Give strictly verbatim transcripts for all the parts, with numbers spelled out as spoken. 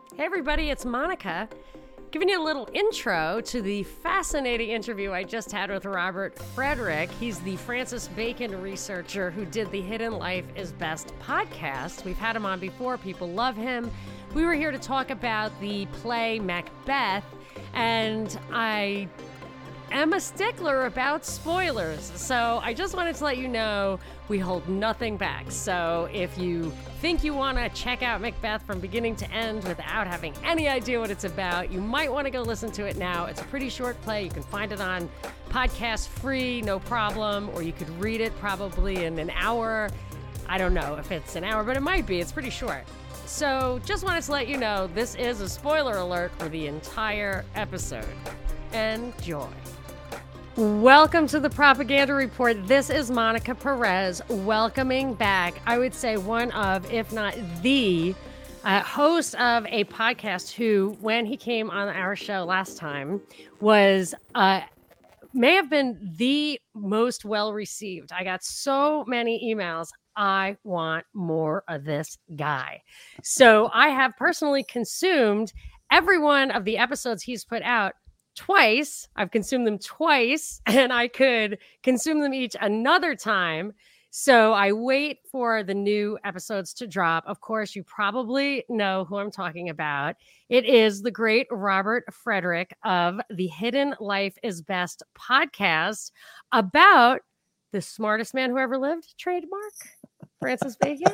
Hey everybody, it's Monica, giving you a little intro to the fascinating interview I just had with Robert Frederick. He's the Francis Bacon researcher who did the Hidden Life is Best podcast. We've had him on before. People love him. We were here to talk about the play Macbeth, and I am a stickler about spoilers. So I just wanted to let you know we hold nothing back. So if you think you want to check out Macbeth from beginning to end without having any idea what it's about, you might want to go listen to it now. It's a pretty short play. You can find it on podcast free, no problem, or you could read it probably in an hour. I don't know if it's an hour, but it might be. It's pretty short. So just wanted to let you know this is a spoiler alert for the entire episode. Enjoy. Welcome to the Propaganda Report. This is Monica Perez welcoming back, I would say, one of, if not the uh, host of a podcast who, when he came on our show last time, was uh, may have been the most well-received. I got so many emails. I want more of this guy. So I have personally consumed every one of the episodes he's put out twice. I've consumed them twice, and I could consume them each another time. So I wait for the new episodes to drop. Of course, you probably know who I'm talking about. It is the great Robert Frederick of the Hidden Life is Best podcast about the smartest man who ever lived, trademark, Francis Bacon.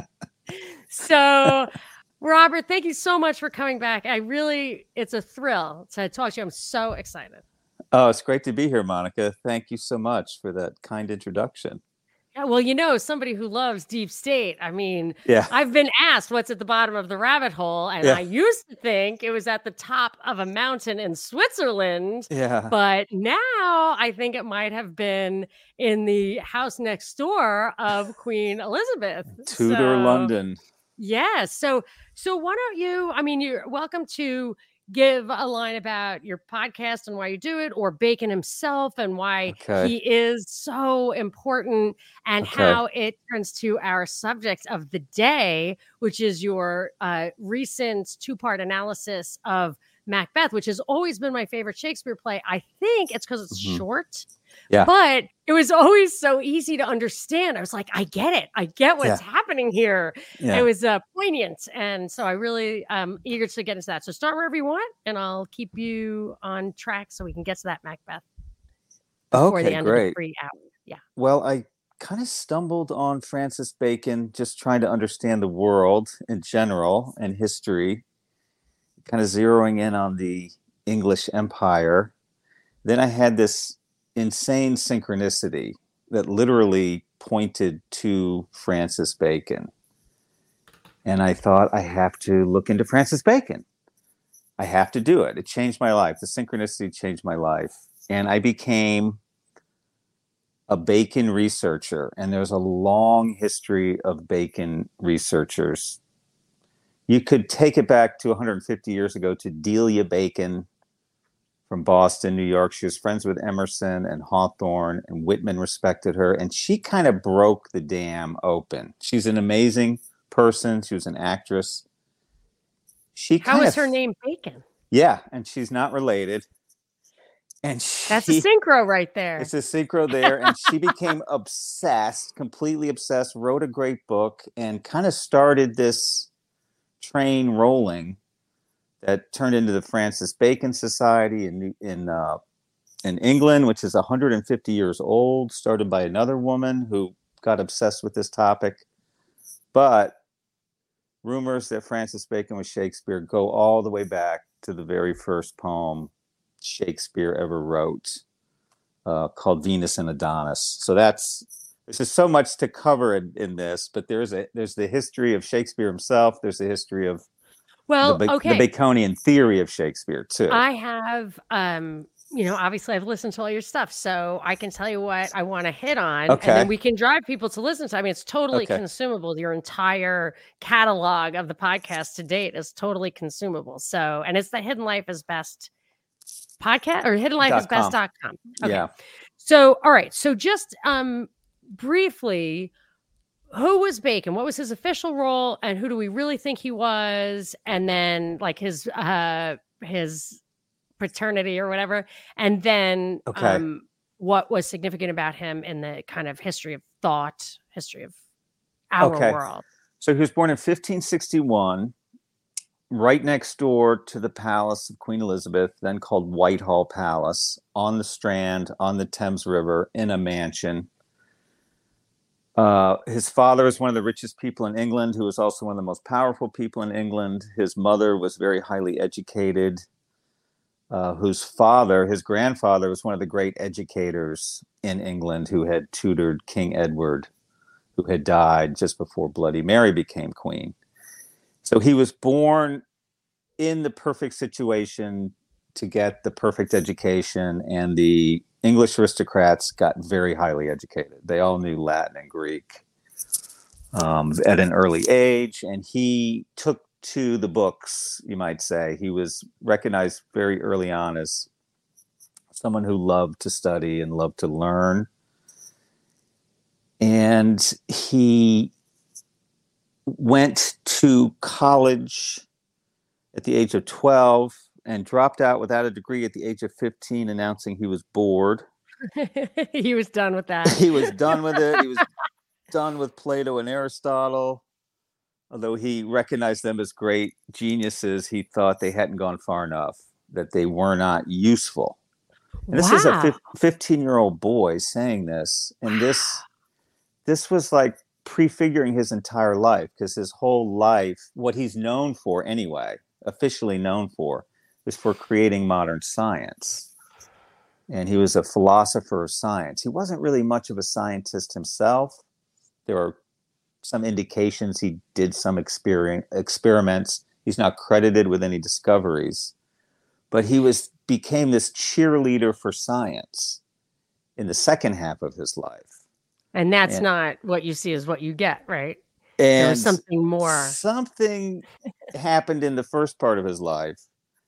So Robert, thank you so much for coming back. I really, it's a thrill to talk to you. I'm so excited. Oh, it's great to be here, Monica. Thank you so much for that kind introduction. Yeah, well, you know, somebody who loves deep state. I mean, yeah. I've been asked what's at the bottom of the rabbit hole, and yeah. I used to think it was at the top of a mountain in Switzerland. Yeah. But now I think it might have been in the house next door of Queen Elizabeth. Tudor so, London. Yeah. So, so why don't you, I mean, you're welcome to give a line about your podcast and why you do it, or Bacon himself and why okay. he is so important, and okay. how it turns to our subject of the day, which is your uh, recent two-part analysis of Macbeth, which has always been my favorite Shakespeare play. I think it's because it's mm-hmm. short. Yeah. But it was always so easy to understand. I was like, I get it. I get what's yeah. happening here. Yeah. It was uh, poignant. And so I really am eager to get into that. So start wherever you want, and I'll keep you on track so we can get to that Macbeth before okay, the end great. of the free hour. Yeah. Well, I kind of stumbled on Francis Bacon just trying to understand the world in general and history, kind of zeroing in on the English Empire. Then I had this insane synchronicity that literally pointed to Francis Bacon. And I thought, I have to look into Francis Bacon. I have to do it. It changed my life. The synchronicity changed my life. And I became a Bacon researcher. And there's a long history of Bacon researchers. You could take it back to one hundred fifty years ago to Delia Bacon from Boston, New York. She was friends with Emerson and Hawthorne, and Whitman respected her. And she kind of broke the dam open. She's an amazing person. She was an actress. She How is of, her name Bacon? Yeah, and she's not related. And she, That's a synchro right there. It's a synchro there. And she became obsessed, completely obsessed, wrote a great book, and kind of started this train rolling that turned into the Francis Bacon Society in in uh, in England, which is one hundred fifty years old, started by another woman who got obsessed with this topic. But rumors that Francis Bacon was Shakespeare go all the way back to the very first poem Shakespeare ever wrote, uh, called Venus and Adonis. So that's there's just so much to cover in, in this, but there's a there's the history of Shakespeare himself. There's the history of Well, the, okay. the Baconian theory of Shakespeare, too. I have, um, you know, obviously I've listened to all your stuff, so I can tell you what I want to hit on, okay. and then we can drive people to listen to. I mean, it's totally okay. consumable. Your entire catalog of the podcast to date is totally consumable. So, and it's the Hidden Life is Best podcast, or hidden life is best dot com. Okay. Yeah. So, all right. So just um, briefly, who was Bacon? What was his official role, and who do we really think he was? And then like his uh his paternity or whatever, and then Okay. um what was significant about him in the kind of history of thought, history of our Okay. world. So he was born in fifteen sixty-one, right next door to the palace of Queen Elizabeth, then called Whitehall Palace, on the Strand, on the Thames River, in a mansion. Uh, his father is one of the richest people in England, who was also one of the most powerful people in England. His mother was very highly educated, uh, whose father, his grandfather, was one of the great educators in England who had tutored King Edward, who had died just before Bloody Mary became queen. So he was born in the perfect situation to get the perfect education, and the English aristocrats got very highly educated. They all knew Latin and Greek um, at an early age, and he took to the books, you might say. He was recognized very early on as someone who loved to study and loved to learn. And he went to college at the age of twelve and dropped out without a degree at the age of fifteen, announcing he was bored. He was done with that. He was done with it. He was done with Plato and Aristotle. Although he recognized them as great geniuses, he thought they hadn't gone far enough, that they were not useful. And this wow. is a fifteen-year-old boy saying this, and this this was like prefiguring his entire life, because his whole life, what he's known for anyway, officially known for, is for creating modern science. And he was a philosopher of science. He wasn't really much of a scientist himself. There are some indications he did some exper- experiments. He's not credited with any discoveries. But he was became this cheerleader for science in the second half of his life. And that's and, not what you see is what you get, right? And there was something more. Something happened in the first part of his life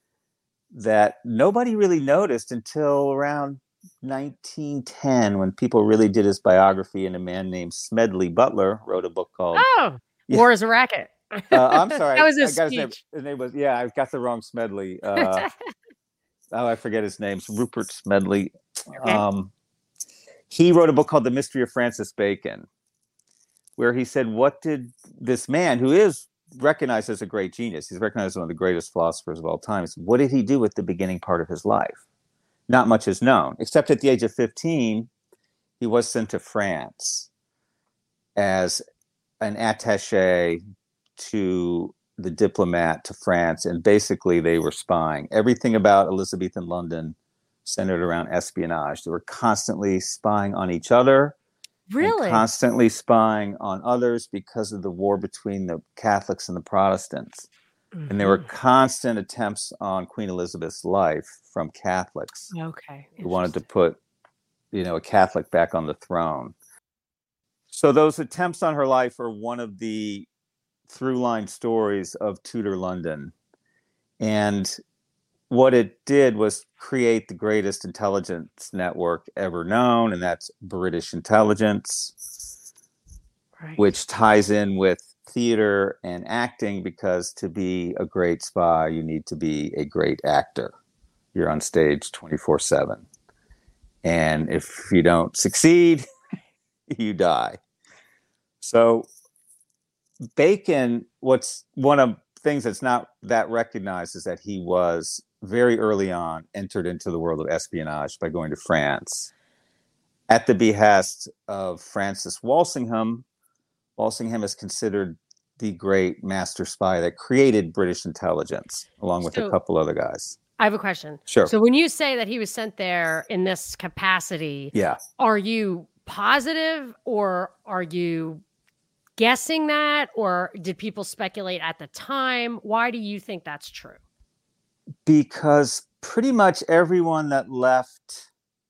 that nobody really noticed until around nineteen ten, when people really did his biography, and a man named Smedley Butler wrote a book called Oh, yeah. War is a Racket. uh, I'm sorry. That was his I got speech. His name, his name was, yeah, I got the wrong Smedley. Uh, oh, I forget his name. Rupert Smedley. Okay. Um, he wrote a book called The Mystery of Francis Bacon, where he said, what did this man, who is recognized as a great genius, he's recognized as one of the greatest philosophers of all time, what did he do with the beginning part of his life? Not much is known, except at the age of fifteen, he was sent to France as an attaché to the diplomat to France, and basically they were spying. Everything about Elizabethan London centered around espionage. They were constantly spying on each other, really, and constantly spying on others because of the war between the Catholics and the Protestants. Mm-hmm. And there were constant attempts on Queen Elizabeth's life from Catholics. Okay, who wanted to put, you know, a Catholic back on the throne. So those attempts on her life are one of the through-line stories of Tudor London. And what it did was create the greatest intelligence network ever known, and that's British intelligence, right, which ties in with theater and acting, because to be a great spy, you need to be a great actor. You're on stage twenty-four seven. And if you don't succeed, you die. So Bacon, what's one of the things that's not that recognized is that he was very early on entered into the world of espionage by going to France at the behest of Francis Walsingham. Walsingham is considered the great master spy that created British intelligence, along with so, a couple other guys. I have a question. Sure. So when you say that he was sent there in this capacity, yeah, are you positive, or are you guessing that, or did people speculate at the time? Why do you think that's true? Because pretty much everyone that left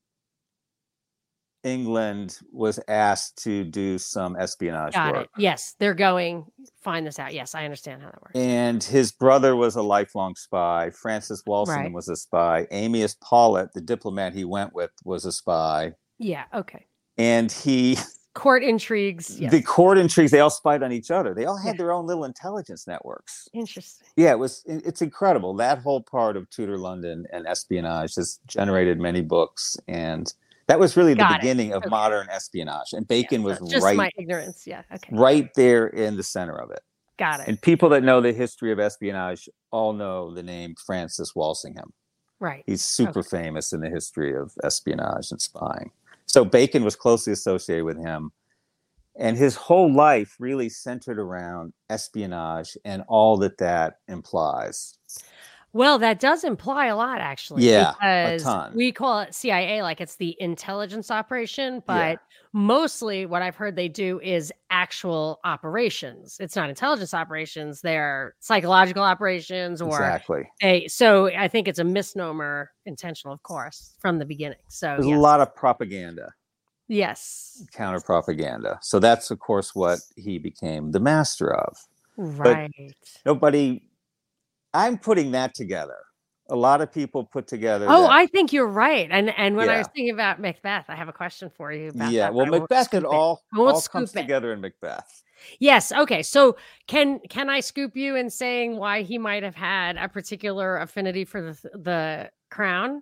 England was asked to do some espionage Got work. it. Yes, they're going, find this out. Yes, I understand how that works. And his brother was a lifelong spy. Francis Walsingham right. was a spy. Amias Paulet, the diplomat he went with, was a spy. Yeah, okay. And he court intrigues. Yes. The court intrigues, they all spied on each other. They all had Yeah. their own little intelligence networks. Interesting. Yeah, it was. It's incredible. That whole part of Tudor London and espionage has generated many books, and that was really the Got it. beginning of Okay. modern espionage. And Bacon Yeah, was so just right, my ignorance. Yeah. Okay. right there in the center of it. Got it. And people that know the history of espionage all know the name Francis Walsingham. Right. He's super Okay. famous in the history of espionage and spying. So Bacon was closely associated with him. And his whole life really centered around espionage and all that that implies. Well, that does imply a lot, actually. Yeah, because a ton. we call it C I A, like it's the intelligence operation, but Yeah. mostly what I've heard they do is actual operations. It's not intelligence operations; they're psychological operations, or Exactly. a. So I think it's a misnomer, intentional, of course, from the beginning. So There's yes. a lot of propaganda, yes, counter propaganda. So that's, of course, what he became the master of. right. Nobody, I'm putting that together. A lot of people put together. Oh, that, I think you're right. And and when I Yeah. was thinking about Macbeth, I have a question for you about yeah, that. well, but I won't Macbeth, scoop it it. all, I won't all scoop comes it. together in Macbeth. Yes. Okay. So can can I scoop you in saying why he might have had a particular affinity for the the crown?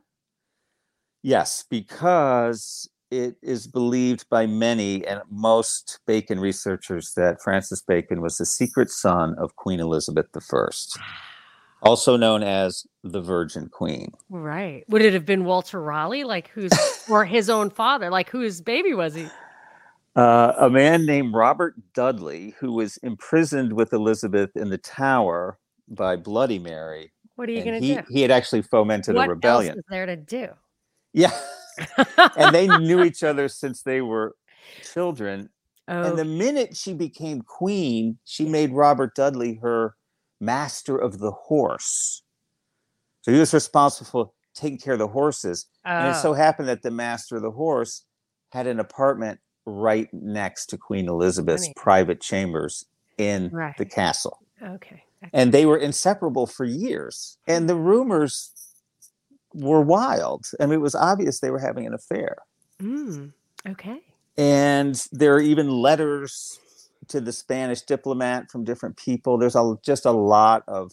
Yes, because it is believed by many and most Bacon researchers that Francis Bacon was the secret son of Queen Elizabeth the First, also known as the Virgin Queen. Right. Would it have been Walter Raleigh, like who's or his own father, like whose baby was he? Uh, a man named Robert Dudley, who was imprisoned with Elizabeth in the Tower by Bloody Mary. What are you And going to he, do? he had actually fomented What a rebellion. else is there to do? Yeah. And they knew each other since they were children. Oh, And the minute she became queen, she made Robert Dudley her master of the horse. So he was responsible for taking care of the horses. And it oh, so happened that the master of the horse had an apartment right next to Queen Elizabeth's Funny. private chambers in Right. the castle. okay. And they were inseparable for years. And the rumors were wild. I mean, it was obvious they were having an affair. Mm, okay. And there are even letters to the Spanish diplomat from different people. There's a, just a lot of,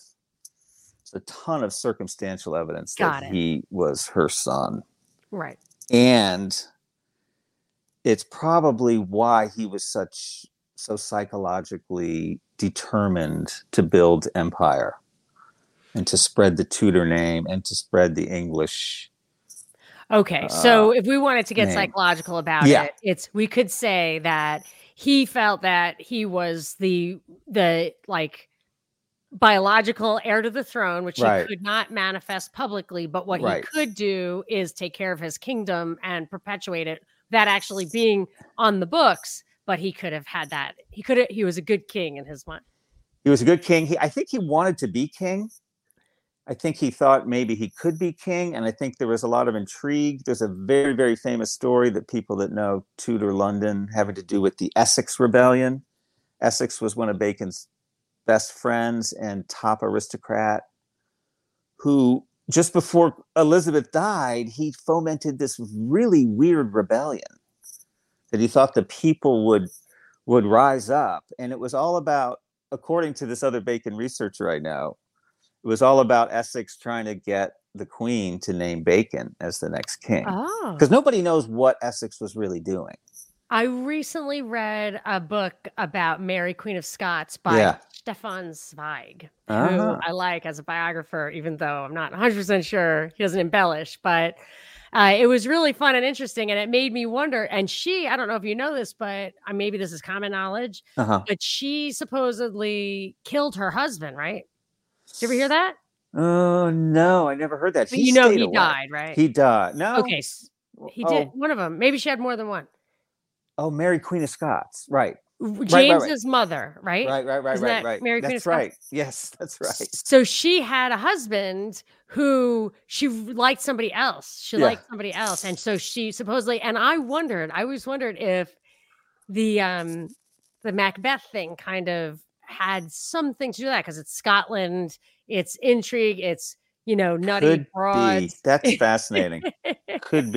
a ton of circumstantial evidence Got that it. he was her son. Right. And it's probably why he was such so psychologically determined to build empire and to spread the Tudor name and to spread the English. Okay, so uh, if we wanted to get name. psychological about Yeah. it, it's we could say that he felt that he was the the like biological heir to the throne, which Right. he could not manifest publicly, but what Right. he could do is take care of his kingdom and perpetuate it without actually being on the books. But he could have had that. He could have, he was a good king in his mind. He was a good king. He, I think he wanted to be king. I think he thought maybe he could be king. And I think there was a lot of intrigue. There's a very, very famous story that people that know Tudor London having to do with the Essex Rebellion. Essex was one of Bacon's best friends and top aristocrat who, just before Elizabeth died, he fomented this really weird rebellion that he thought the people would would rise up. And it was all about, according to this other Bacon researcher I know, it was all about Essex trying to get the Queen to name Bacon as the next king. Oh, Because nobody knows what Essex was really doing. I recently read a book about Mary, Queen of Scots by Yeah. Stefan Zweig, who Uh-huh. I like as a biographer, even though I'm not one hundred percent sure he doesn't embellish. But uh, it was really fun and interesting, and it made me wonder. And she, I don't know if you know this, but uh, maybe this is common knowledge, Uh-huh. but she supposedly killed her husband, right? Did you ever hear that? Oh, no, I never heard that. But He you know stayed he away. died, right? He died. No. Okay, s- he did. Oh, One of them. Maybe she had more than one. oh, Mary, Queen of Scots. Right. right, James's mother, right? Right, right, right, Isn't right, that right. Mary, Queen of That's Scots? right. Yes, that's right. So she had a husband who she liked somebody else. She Yeah. liked somebody else. And so she supposedly, and I wondered, I always wondered if the um the Macbeth thing kind of had something to do with that, because it's Scotland, it's intrigue, it's, you know, nutty Could be. broads. That's fascinating. Could be.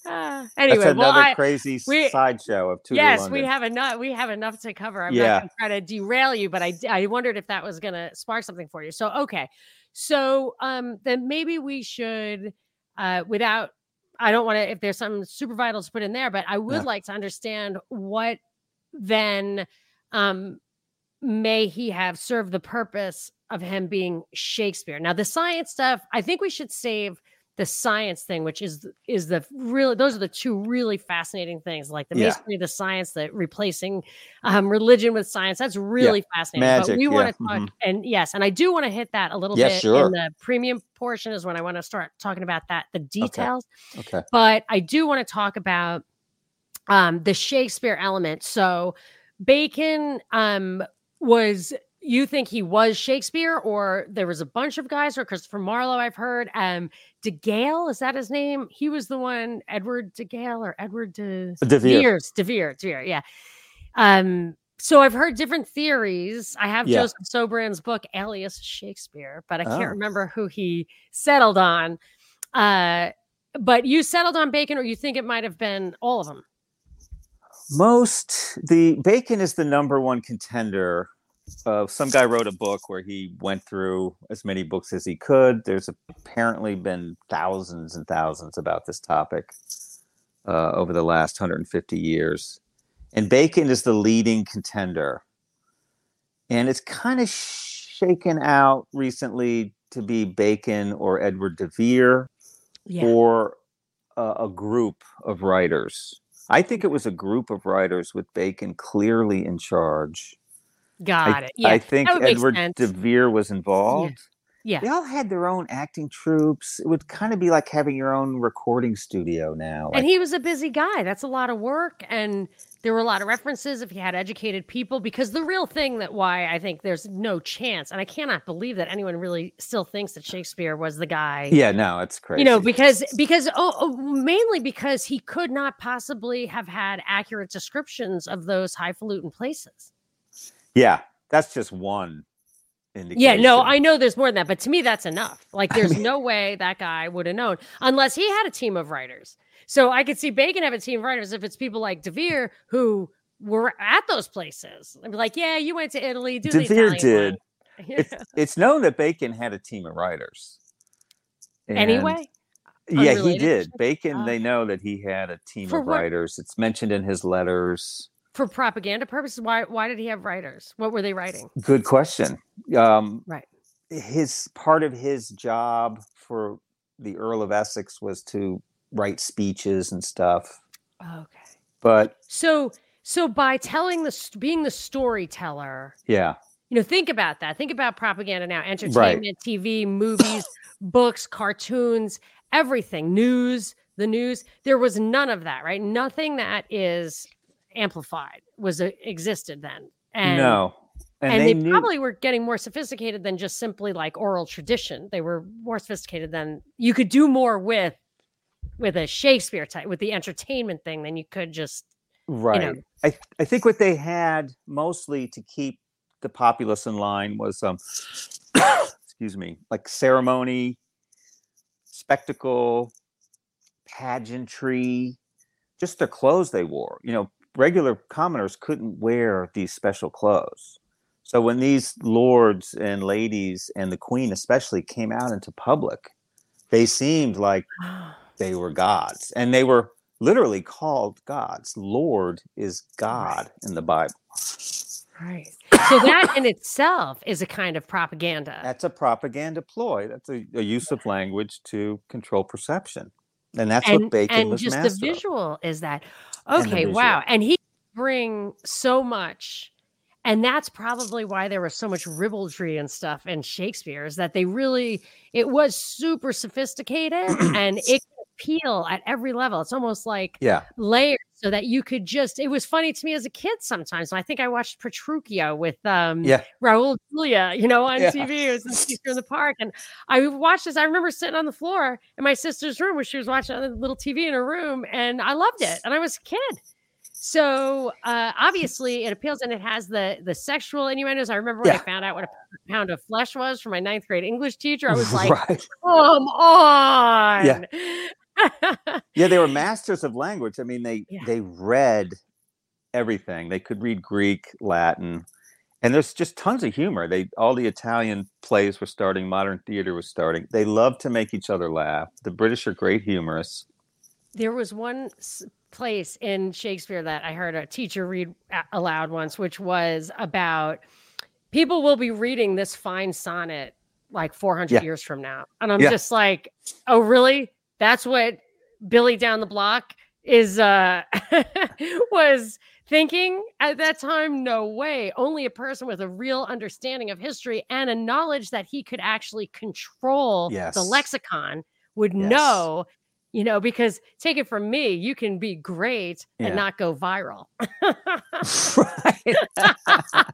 Uh, anyway, That's well, another I crazy we sideshow of Tudor yes, London. we have enough. We have enough to cover. I'm Yeah. not going to try to derail you, but I I wondered if that was going to spark something for you. So okay, so um, then maybe we should, uh, without. I don't want to. If there's something super vital to put in there, but I would Yeah. like to understand what then um, may he have served the purpose of him being Shakespeare. Now, the science stuff, I think we should save the science thing, which is is the really those are the two really fascinating things, like the Yeah. masonry, the science, that replacing um, religion with science. That's really Yeah. fascinating. Magic, but we want yeah. to talk, Mhm. and yes, and I do want to hit that a little Yeah, bit sure. in the premium portion is when I want to start talking about that, the details. Okay. But I do want to talk about um, the Shakespeare element. So Bacon um, was, you think he was Shakespeare, or there was a bunch of guys, or Christopher Marlowe, I've heard. Um, De Gale, is that his name? He was the one, Edward De Gale or Edward De, De Vere. Vere's, De Vere, De Vere, yeah. Um, so I've heard different theories. I have Yeah. Joseph Sobran's book, Alias Shakespeare, but I can't Oh. remember who he settled on. Uh, but you settled on Bacon, or you think it might have been all of them? Most the Bacon is the number one contender. Uh, some guy wrote a book where he went through as many books as he could. There's apparently been thousands and thousands about this topic uh, over the last one hundred fifty years. And Bacon is the leading contender. And it's kind of shaken out recently to be Bacon or Edward de Vere Yeah. or uh, a group of writers. I think it was a group of writers with Bacon clearly in charge. Got I, it. Yeah. I think that would make Edward sense. de Vere was involved. Yeah. They all had their own acting troops. It would kind of be like having your own recording studio now. And Like, he was a busy guy. That's a lot of work. And there were a lot of references if you had educated people, because the real thing that why I think there's no chance, and I cannot believe that anyone really still thinks that Shakespeare was the guy. yeah, no, it's crazy. You know, because, because, oh, oh, mainly because he could not possibly have had accurate descriptions of those highfalutin places. yeah, that's just one indication. Yeah, no, I know there's more than that, but to me, that's enough. Like, there's I mean, no way that guy would have known unless he had a team of writers. So I could see Bacon have a team of writers if it's people like De Vere who were at those places. I'd be like, yeah, you went to Italy. Do De the Vere Italian did. one. It's, it's known that Bacon had a team of writers. And Anyway, yeah, he unrelated to did. Shakespeare? Bacon, Oh, they okay. know that he had a team For of what? writers. It's mentioned in his letters. For propaganda purposes, why why did he have writers? What were they writing? Good question. Um, Right. his part of his job for the Earl of Essex was to write speeches and stuff. Okay. But So so by telling the st- being the storyteller, yeah, you know, think about that. Think about propaganda now: entertainment, T V, movies, books, cartoons, everything, news, the news. There was none of that, right? Nothing that is amplified was uh, existed then. And no. And, and they, they, knew, probably were getting more sophisticated than just simply like oral tradition. They were more sophisticated than you could do more with with a Shakespeare type, with the entertainment thing, than you could just, right. you know. I I think what they had mostly to keep the populace in line was um excuse me, like ceremony, spectacle, pageantry, just the clothes they wore. You know, regular commoners couldn't wear these special clothes. So when these lords and ladies and the queen especially came out into public, they seemed like they were gods, and they were literally called gods. Lord is God Right. in the Bible. Right. So that in itself is a kind of propaganda. That's a propaganda ploy. That's a, a use of language to control perception. And that's and what Bacon and was just the master of. visual is that, And the okay, visual. wow. And he bring so much. And that's probably why there was so much ribaldry and stuff in Shakespeare, is that they really, it was super sophisticated and it could appeal at every level. It's almost like Yeah. layers, so that you could just, it was funny to me as a kid sometimes. I think I watched Petruchio with um, Yeah. Raul Julia, you know, on Yeah. T V. It was in Shakespeare in the Park. And I watched this. I remember sitting on the floor in my sister's room where she was watching a little T V in her room, and I loved it. And I was a kid. So uh, obviously it appeals, and it has the the sexual innuendos. I remember when Yeah. I found out what a pound of flesh was from my ninth grade English teacher. I was like, Right. come on. Yeah. Yeah, they were masters of language. I mean, they Yeah. they read everything. They could read Greek, Latin, and there's just tons of humor. They all the Italian plays were starting, modern theater was starting. They love to make each other laugh. The British are great humorists. There was one s- place in Shakespeare that I heard a teacher read a- aloud once, which was about people will be reading this fine sonnet like four hundred Yeah. years from now. And I'm Yeah. just like, oh, really? That's what Billy down the block is, uh, was thinking at that time? No way. Only a person with a real understanding of history and a knowledge that he could actually control Yes. the lexicon would Yes. know, you know, because take it from me, you can be great Yeah. and not go viral. Right.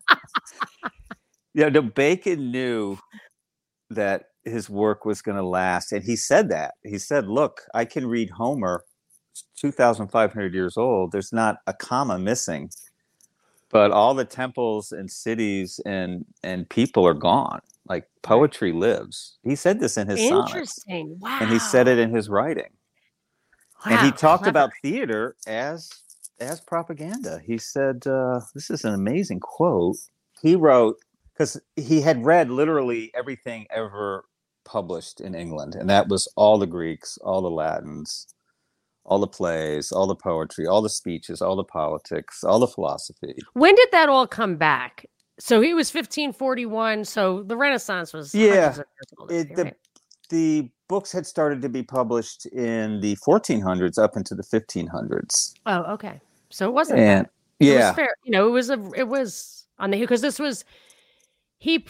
Yeah, no, Bacon knew that his work was going to last. And he said that. He said, look, I can read Homer, two thousand five hundred years old. There's not a comma missing. But all the temples and cities and, and people are gone. Like poetry lives. He said this in his sonnets. Interesting. Wow. And he said it in his writing. Wow, And he talked clever. about theater as as propaganda. He said, uh, this is an amazing quote. He wrote, because he had read literally everything ever published in England. And that was all the Greeks, all the Latins, all the plays, all the poetry, all the speeches, all the politics, all the philosophy. When did that all come back? So he was fifteen forty-one. So the Renaissance was Yeah, hundreds of years old. It, the, right? the books had started to be published in the fourteen hundreds up into the fifteen hundreds. Oh, okay. So it wasn't And that. It yeah, was fair. You know, it was a it was on the because this was he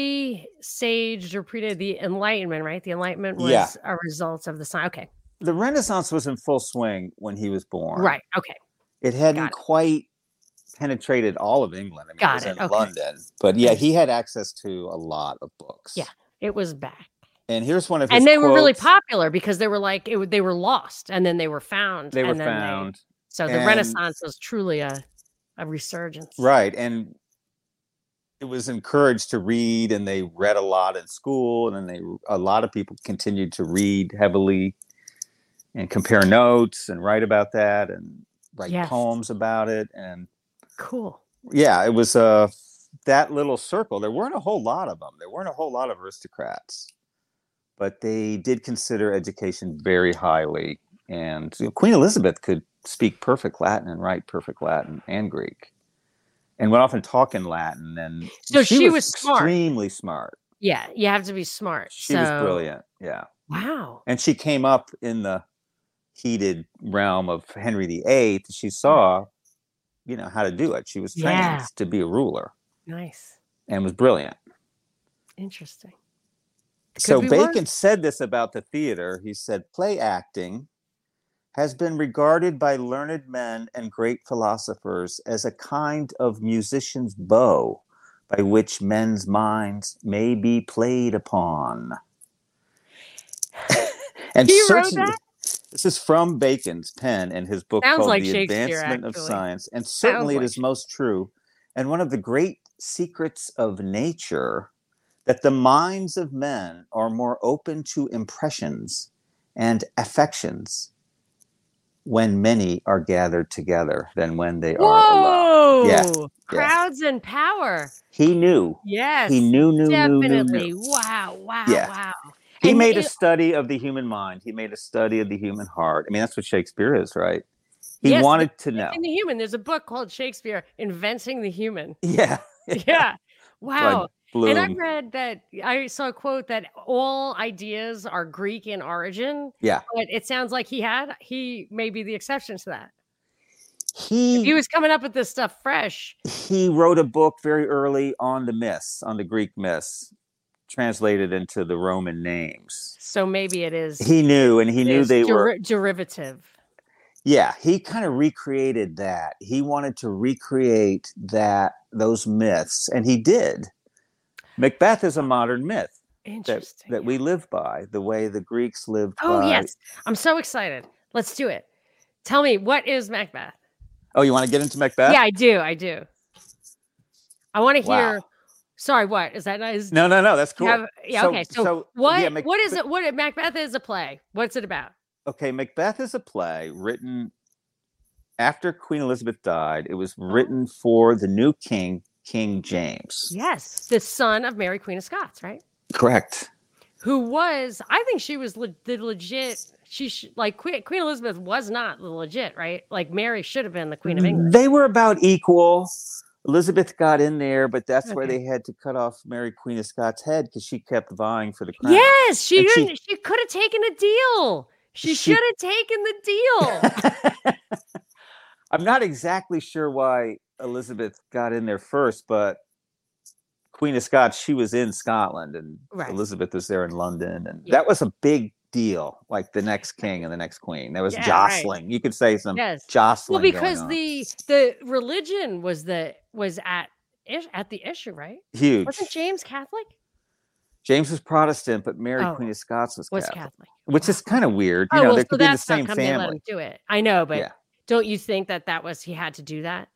presaged or predated the Enlightenment, right? The Enlightenment was Yeah. a result of the sign. Okay. the Renaissance was in full swing when he was born. Right. Okay. It hadn't Got it. quite penetrated all of England. I mean, Got it was it, in okay. London. But yeah, he had access to a lot of books. Yeah. It was back. And here's one of his And they were really quotes. popular because they were like it, they were lost and then they were found. They were and then found. They, so the And- Renaissance was truly a a resurgence. Right. And it was encouraged to read, and they read a lot in school. And then they a lot of people continued to read heavily and compare notes and write about that and write Yes. poems about it. And Cool. yeah, it was uh, that little circle. There weren't a whole lot of them. There weren't a whole lot of aristocrats, but they did consider education very highly. And you know, Queen Elizabeth could speak perfect Latin and write perfect Latin and Greek, and would often talk in Latin. And So she was smart. extremely smart. Yeah, you have to be smart. She so, was brilliant. Yeah, Wow. and she came up in the heated realm of Henry the Eighth. She saw, you know, how to do it. She was trained Yeah. to be a ruler Nice. and was brilliant. Interesting. Could So be Bacon worse. said this about the theater. He said, play acting has been regarded by learned men and great philosophers as a kind of musician's bow by which men's minds may be played upon. And He wrote certainly, that? this is from Bacon's pen in his book Sounds called like The Shakespeare, Advancement of actually. Science. And certainly like it is most true. And one of the great secrets of nature, that the minds of men are more open to impressions and affections when many are gathered together than when they are alone. Whoa! Yeah, Crowds and power. He knew. Yes. He knew, knew, knew, knew, Definitely. knew. Wow. Wow. Yeah. Wow. He And made a it- study of the human mind. He made a study of the human heart. I mean, that's what Shakespeare is, right? He Yes, wanted to know. Inventing the Human. There's a book called Shakespeare, Inventing the Human. Yeah. Yeah. Wow. And I Bloom. read that I saw a quote that all ideas are Greek in origin, Yeah. but it sounds like he had he may be the exception to that. He He was coming up with this stuff fresh. he wrote a book very early on the myths, on the Greek myths, translated into the Roman names. So maybe it is He knew, and he it knew is they deri- were. derivative. Yeah, he kind of recreated that. He wanted to recreate that those myths, and he did. Macbeth is a modern myth that, Interesting. that we live by, the way the Greeks lived oh by. yes. I'm so excited. Let's do it. Tell me, what is Macbeth? Oh, you want to get into Macbeth? Yeah, I do. I do. I want to Wow. hear. Sorry, what is that? Is No, no, no. That's cool. have- yeah. So- okay. So, so, what? yeah, Mac- what is it? What Macbeth is a play? What's it about? okay, Macbeth is a play written after Queen Elizabeth died. It was Oh. written for the new king, King James. Yes, the son of Mary, Queen of Scots, right? Correct. Who was, I think she was le- the legit, she sh- like Queen, Queen Elizabeth was not the legit, right? Like Mary should have been the Queen of England. They were about equal. Elizabeth got in there, but that's where Okay. they had to cut off Mary, Queen of Scots' head because she kept vying for the crown. Yes, she And she- didn't. She, could have taken a deal. She, She- should have taken the deal. I'm not exactly sure why Elizabeth got in there first, but Queen of Scots, she was in Scotland, and Right. Elizabeth was there in London, and Yeah. that was a big deal. Like the next king and the next queen, there was Yeah, jostling. You could say some Yes. jostling. Well, because going on. the the religion was the was at is- at the issue, right? huge. Wasn't James Catholic? James was Protestant, but Mary, Oh, Queen of Scots, was, Was Catholic, Catholic. which is kind of weird. You Oh, know, well, they so could be the that's how same come they let family. him do it. I know, but Yeah. don't you think that that was he had to do that?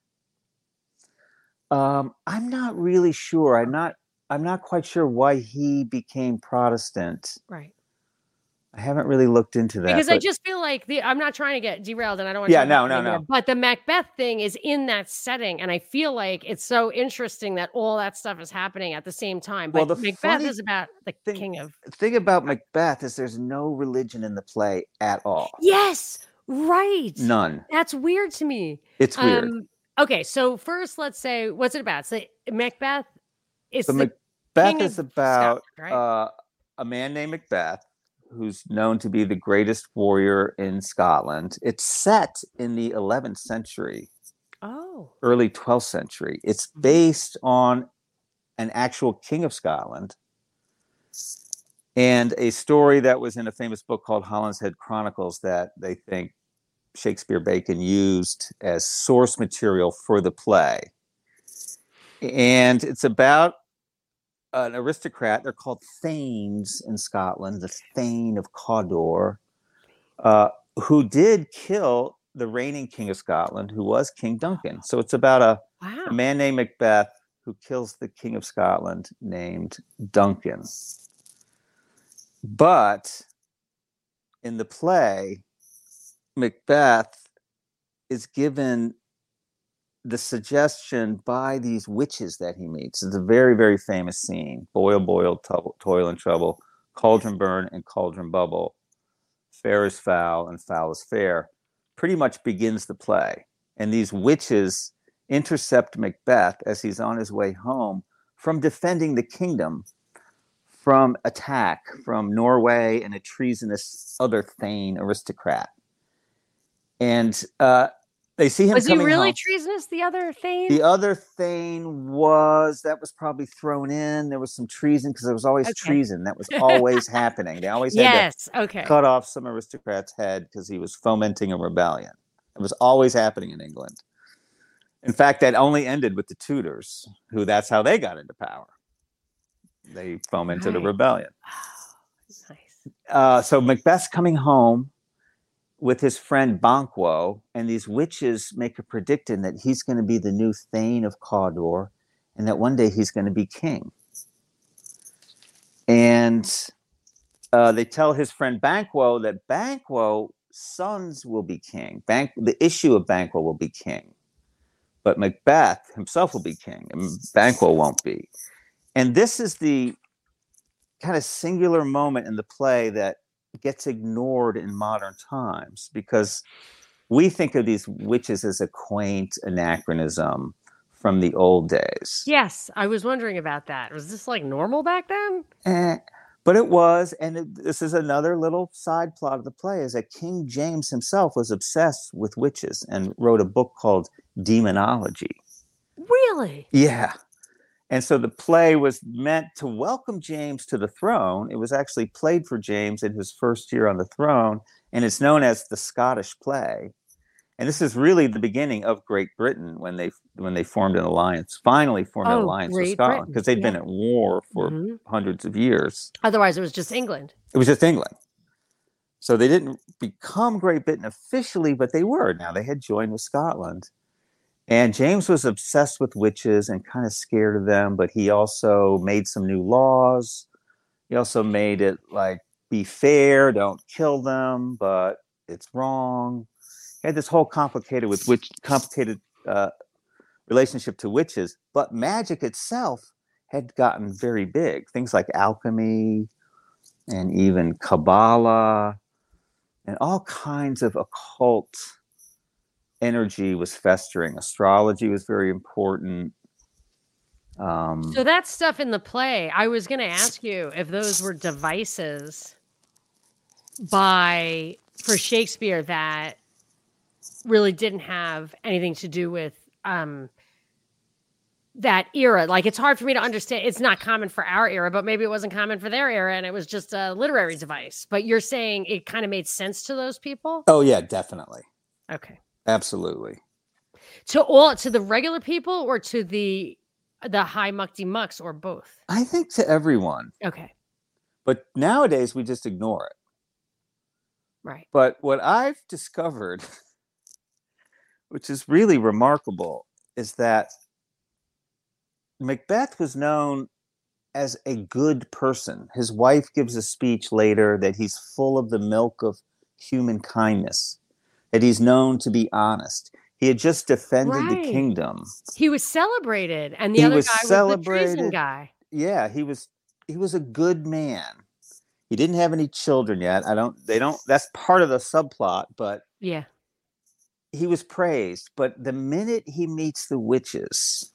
Um, I'm not really sure. I'm not. I'm not quite sure why he became Protestant. Right. I haven't really looked into that. Because I but- just feel like the I'm not trying to get derailed and I don't want Yeah, to no, no, no. But the Macbeth thing is in that setting, and I feel like it's so interesting that all that stuff is happening at the same time. Well, But the Macbeth funny is about the thing- king of the thing about Macbeth is there's no religion in the play at all. Yes, right. None. That's weird to me. It's weird. Um, okay, so first let's say what's it about? So Macbeth is So the Macbeth king is of about Scotland, right? uh, a man named Macbeth who's known to be the greatest warrior in Scotland. It's set in the eleventh century, oh. early twelfth century. It's Mhm. based on an actual king of Scotland and a story that was in a famous book called Holland's Head Chronicles that they think Shakespeare Bacon used as source material for the play. And it's about an aristocrat. They're called Thanes in Scotland, the Thane of Cawdor, uh, who did kill the reigning king of Scotland, who was King Duncan. So it's about a, Wow. a man named Macbeth who kills the king of Scotland named Duncan. But in the play, Macbeth is given the suggestion by these witches that he meets. It's a very, very famous scene. Boil, boil, to- toil and trouble, cauldron burn and cauldron bubble, fair is foul and foul is fair, pretty much begins the play. And these witches intercept Macbeth as he's on his way home from defending the kingdom from attack from Norway and a treasonous other Thane aristocrat. And uh, they see him Was he coming really home. treasonous, the other Thane? The other Thane was, that was probably thrown in. There was some treason because there was always Okay. treason. That was always happening. They always had Yes. Okay. to cut off some aristocrat's head because he was fomenting a rebellion. It was always happening in England. In fact, that only ended with the Tudors, who that's how they got into power. They fomented Right. a rebellion. Nice. Uh, so Macbeth's coming home with his friend Banquo, and these witches make a prediction that he's going to be the new Thane of Cawdor, and that one day he's going to be king. And uh, they tell his friend Banquo that Banquo's sons will be king. Bank- the issue of Banquo will be king, but Macbeth himself will be king, and Banquo won't be. And this is the kind of singular moment in the play that gets ignored in modern times because we think of these witches as a quaint anachronism from the old days. Yes, I was wondering about that. Was this like normal back then? Eh, but it was, and it, this is another little side plot of the play, is that King James himself was obsessed with witches and wrote a book called Demonology. Really? Yeah. And so the play was meant to welcome James to the throne. It was actually played for James in his first year on the throne, and it's known as the Scottish play. And this is really the beginning of Great Britain when they when they formed an alliance, finally formed an Oh, alliance with Great Scotland, Britain, because they'd been yeah. at war for Mhm. hundreds of years. Otherwise, it was just England. It was just England. So they didn't become Great Britain officially, but they were. Now they had joined with Scotland. And James was obsessed with witches and kind of scared of them, but he also made some new laws. He also made it like be fair, don't kill them, but it's wrong. He had this whole complicated with which complicated uh, relationship to witches, but magic itself had gotten very big. Things like alchemy and even Kabbalah and all kinds of occult energy was festering. Astrology was very important. Um, so that stuff in the play, I was going to ask you if those were devices by for Shakespeare that really didn't have anything to do with um, that era. Like, it's hard for me to understand. It's not common for our era, but maybe it wasn't common for their era, and it was just a literary device. But you're saying it kind of made sense to those people? Oh, yeah, definitely. Okay. Absolutely. To all, to the regular people or to the the high muckety mucks or both? I think to everyone. Okay. But nowadays we just ignore it. Right. But what I've discovered, which is really remarkable, is that Macbeth was known as a good person. His wife gives a speech later that he's full of the milk of human kindness, that he's known to be honest. He had just defended right. the kingdom. He was celebrated, and the he other was guy celebrated. was the treason guy. Yeah, he was he was a good man. He didn't have any children yet. I don't they don't that's part of the subplot, but yeah. He was praised, but the minute he meets the witches,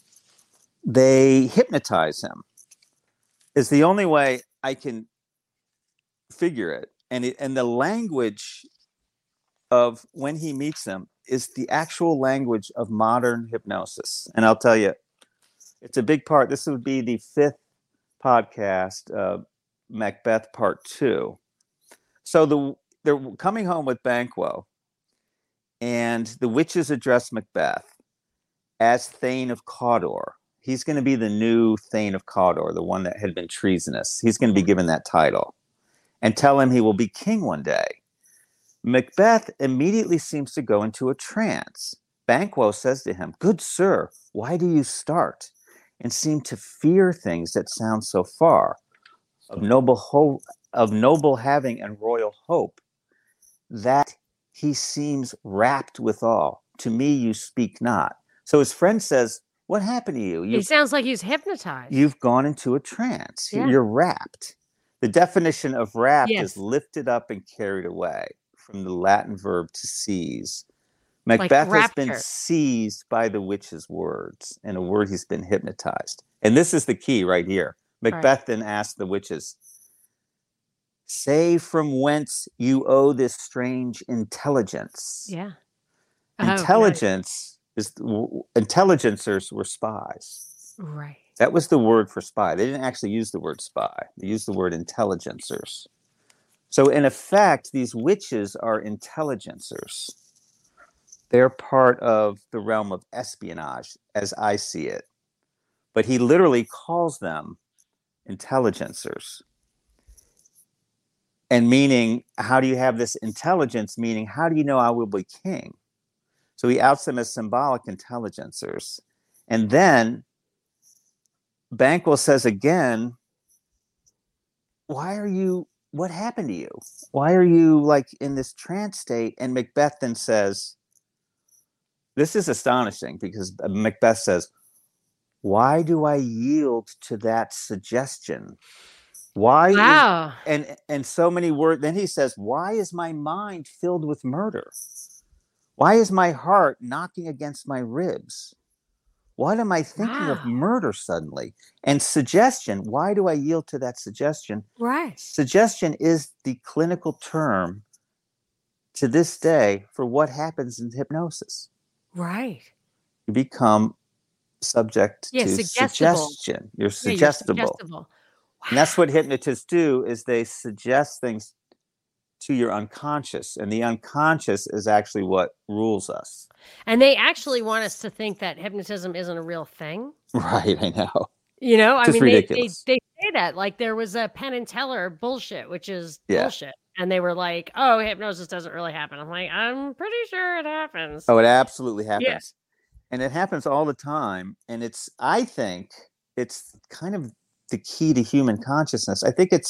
they hypnotize him. Is the only way I can figure it. And it, and the language of when he meets them is the actual language of modern hypnosis. And I'll tell you, it's a big part. This would be the fifth podcast, uh, Macbeth Part Two. So the they're coming home with Banquo, and the witches address Macbeth as Thane of Cawdor. He's going to be the new Thane of Cawdor, the one that had been treasonous. He's going to be given that title, and tell him he will be king one day. Macbeth immediately seems to go into a trance. Banquo says to him, "Good sir, why do you start and seem to fear things that sound so far? Of noble hope, of noble having and royal hope, that he seems rapt withal. To me you speak not." So his friend says, "What happened to you? He sounds like he's hypnotized. You've gone into a trance. Yeah. You're rapt." The definition of rapt yes. is lifted up and carried away, from the Latin verb to seize. Macbeth like has been seized by the witch's words. In a word, he's been hypnotized. And this is the key right here. Macbeth right. then asks the witches, "Say from whence you owe this strange intelligence." Yeah. Intelligence oh, is intelligencers were spies. Right. That was the word for spy. They didn't actually use the word spy. They used the word intelligencers. So in effect, these witches are intelligencers. They're part of the realm of espionage, as I see it. But he literally calls them intelligencers. And meaning, how do you have this intelligence? Meaning, how do you know I will be king? So he outs them as symbolic intelligencers. And then Banquo says again, why are you, what happened to you? Why are you like in this trance state? And Macbeth then says, this is astonishing because Macbeth says, why do I yield to that suggestion? Why? Wow. Is, and, and so many words. Then he says, why is my mind filled with murder? Why is my heart knocking against my ribs? What am I thinking wow. of murder suddenly? And suggestion, why do I yield to that suggestion? Right. Suggestion is the clinical term to this day for what happens in hypnosis. Right. You become subject yeah, to suggestible. suggestion. You're yeah, suggestible. You're suggestible. Wow. And that's what hypnotists do, is they suggest things to your unconscious. And the unconscious is actually what rules us. And they actually want us to think that hypnotism isn't a real thing. Right, I know. You know, I Just mean, they, they, ridiculous. they say that. Like, there was a Penn and Teller bullshit, which is Yeah. bullshit. And they were like, oh, hypnosis doesn't really happen. I'm like, I'm pretty sure it happens. Oh, it absolutely happens. Yeah. And it happens all the time. And it's, I think, it's kind of the key to human consciousness. I think it's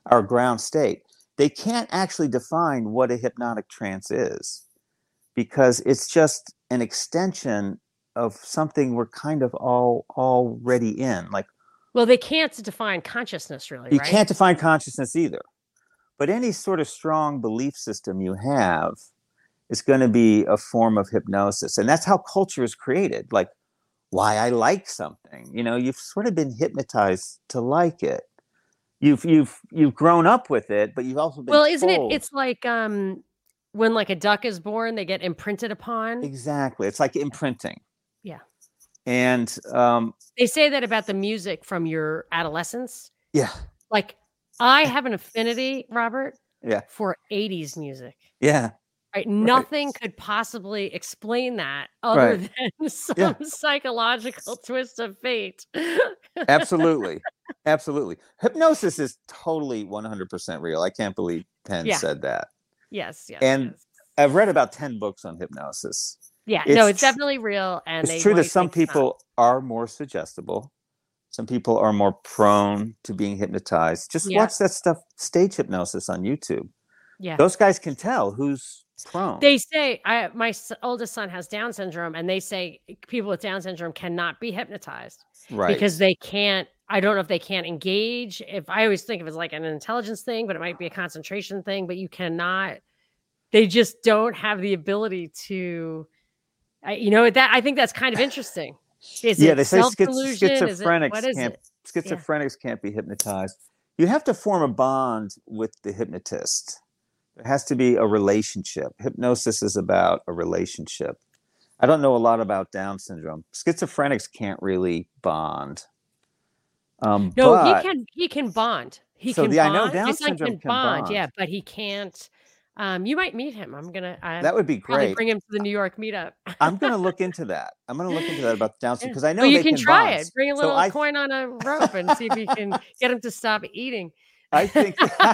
our ground state. They can't actually define what a hypnotic trance is because it's just an extension of something we're kind of all already in. Like, well, they can't define consciousness, really, you right? can't define consciousness either. But any sort of strong belief system you have is going to be a form of hypnosis. And that's how culture is created. Like, why I like something. You know, you've sort of been hypnotized to like it. You've you've you've grown up with it, but you've also been well, isn't told. it? It's like um, when like a duck is born, they get imprinted upon. Exactly, it's like imprinting. Yeah, and um, they say that about the music from your adolescence. Yeah, like I have an affinity, Robert. Yeah, for eighties music. Yeah. Right. Nothing right. could possibly explain that other right. than some yeah. psychological twist of fate. Absolutely. Absolutely. Hypnosis is totally one hundred percent real. I can't believe Penn yeah. said that. Yes. Yes. And yes. I've read about ten books on hypnosis. Yeah. It's no, it's tr- definitely real. And it's true that some people not. are more suggestible. Some people are more prone to being hypnotized. Just yeah. watch that stuff, stage hypnosis on YouTube. Yeah. Those guys can tell who's prone. They say, I my oldest son has Down syndrome, and they say people with Down syndrome cannot be hypnotized. Right. Because they can't, I don't know if they can't engage. If I always think of it as like an intelligence thing, but it might be a concentration thing, but you cannot, they just don't have the ability to, uh, you know, that I think that's kind of interesting. Is yeah, it they say schiz- schizophrenics is it, can't it? schizophrenics yeah. can't be hypnotized. You have to form a bond with the hypnotist. There has to be a relationship. Hypnosis is about a relationship. I don't know a lot about Down syndrome. Schizophrenics can't really bond. Um, no, but, he can. He can bond. He so can the, bond. I know Down His syndrome can, can bond, bond. Yeah, but he can't. Um, you might meet him. I'm gonna. I that would be great. Bring him to the New York meetup. I'm gonna look into that. I'm gonna look into that about Down syndrome because I know well, you they can, can try bond. it. Bring a little so I, coin on a rope and see if you can get him to stop eating. I think.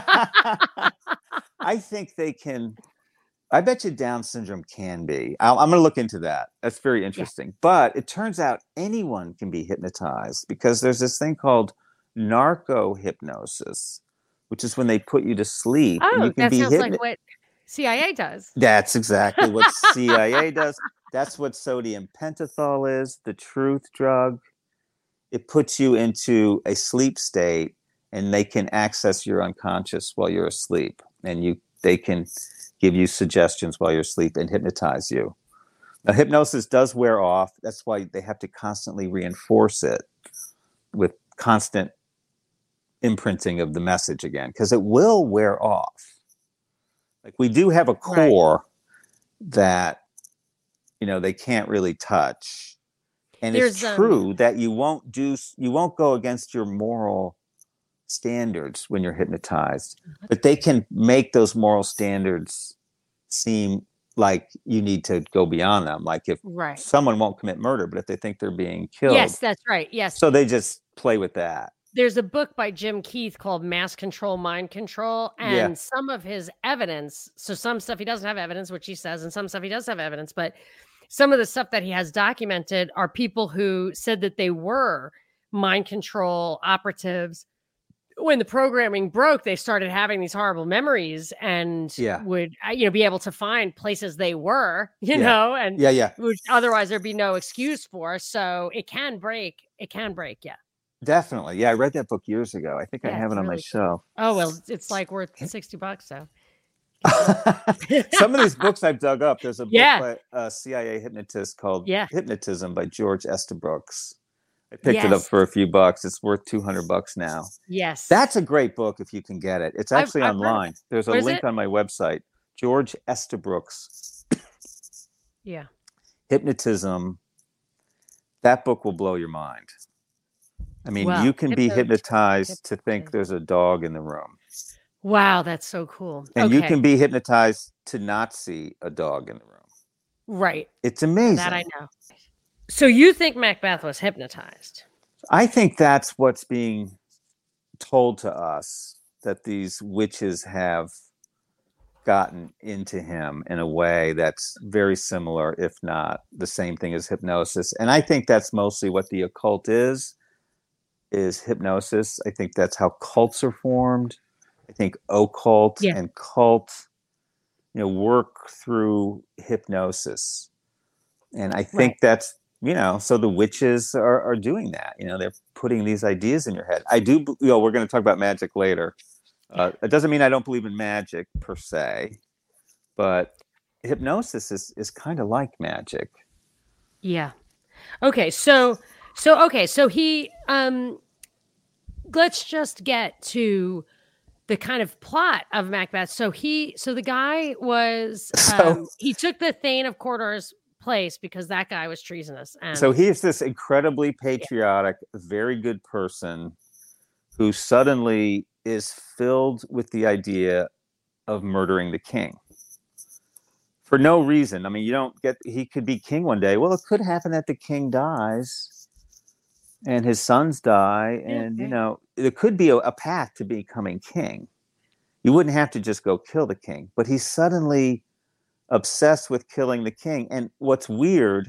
I think they can. I bet you Down syndrome can be. I'll, I'm going to look into that. That's very interesting. Yeah. But it turns out anyone can be hypnotized because there's this thing called narco hypnosis, which is when they put you to sleep. Oh, and you can that be sounds hypno- like what C I A does. That's exactly what C I A does. That's what sodium pentothal is, the truth drug. It puts you into a sleep state, and they can access your unconscious while you're asleep, and you they can give you suggestions while you're asleep and hypnotize you. Now, hypnosis does wear off. That's why they have to constantly reinforce it with constant imprinting of the message again, because it will wear off. Like we do have a core right. that, you know, they can't really touch. And There's, it's true um... that you won't do, you won't go against your moral standards when you're hypnotized, but they can make those moral standards seem like you need to go beyond them. Like if right. someone won't commit murder, but if they think they're being killed. Yes, that's right. Yes. So they just play with that. There's a book by Jim Keith called Mass Control, Mind Control, and yeah. some of his evidence, so some stuff he doesn't have evidence, which he says, and some stuff he does have evidence, but some of the stuff that he has documented are people who said that they were mind control operatives. When the programming broke, they started having these horrible memories and yeah. would, you know, be able to find places they were, you yeah. know, and yeah, yeah. which otherwise there'd be no excuse for. So it can break. It can break. Yeah. Definitely. Yeah. I read that book years ago. I think yeah, I have it on really my shelf. Cool. Oh, well, it's like worth sixty bucks. So some of these books I've dug up. There's a book yeah. by a C I A hypnotist called yeah. Hypnotism by George Estabrooks. I picked yes. it up for a few bucks. It's worth two hundred bucks now. Yes. That's a great book if you can get it. It's actually I've, I've online. There's a Where link on my website. George Estabrooks. yeah. Hypnotism. That book will blow your mind. I mean, well, you can hypno- be hypnotized hypno- to think there's a dog in the room. Wow, that's so cool. And okay. you can be hypnotized to not see a dog in the room. Right. It's amazing. That I know. So you think Macbeth was hypnotized? I think that's what's being told to us, that these witches have gotten into him in a way that's very similar, if not the same thing as hypnosis. And I think that's mostly what the occult is, is hypnosis. I think that's how cults are formed. I think occult Yeah. and cult, you know, work through hypnosis. And I Right. think that's, you know, so the witches are, are doing that. You know, they're putting these ideas in your head. I do, you know, we're going to talk about magic later. Yeah. Uh, it doesn't mean I don't believe in magic per se, but hypnosis is, is kind of like magic. Yeah. Okay. So, so, okay. So he, um, let's just get to the kind of plot of Macbeth. So he, so the guy was, So, um, he took the Thane of Cawdor's place because that guy was treasonous. And so he's this incredibly yeah. patriotic, very good person who suddenly is filled with the idea of murdering the king for no reason. I mean, you don't get, he could be king one day. Well, it could happen that the king dies and his sons die. And, you Okay. know, there could be a, a path to becoming king. You wouldn't have to just go kill the king, but he's suddenly obsessed with killing the king. And what's weird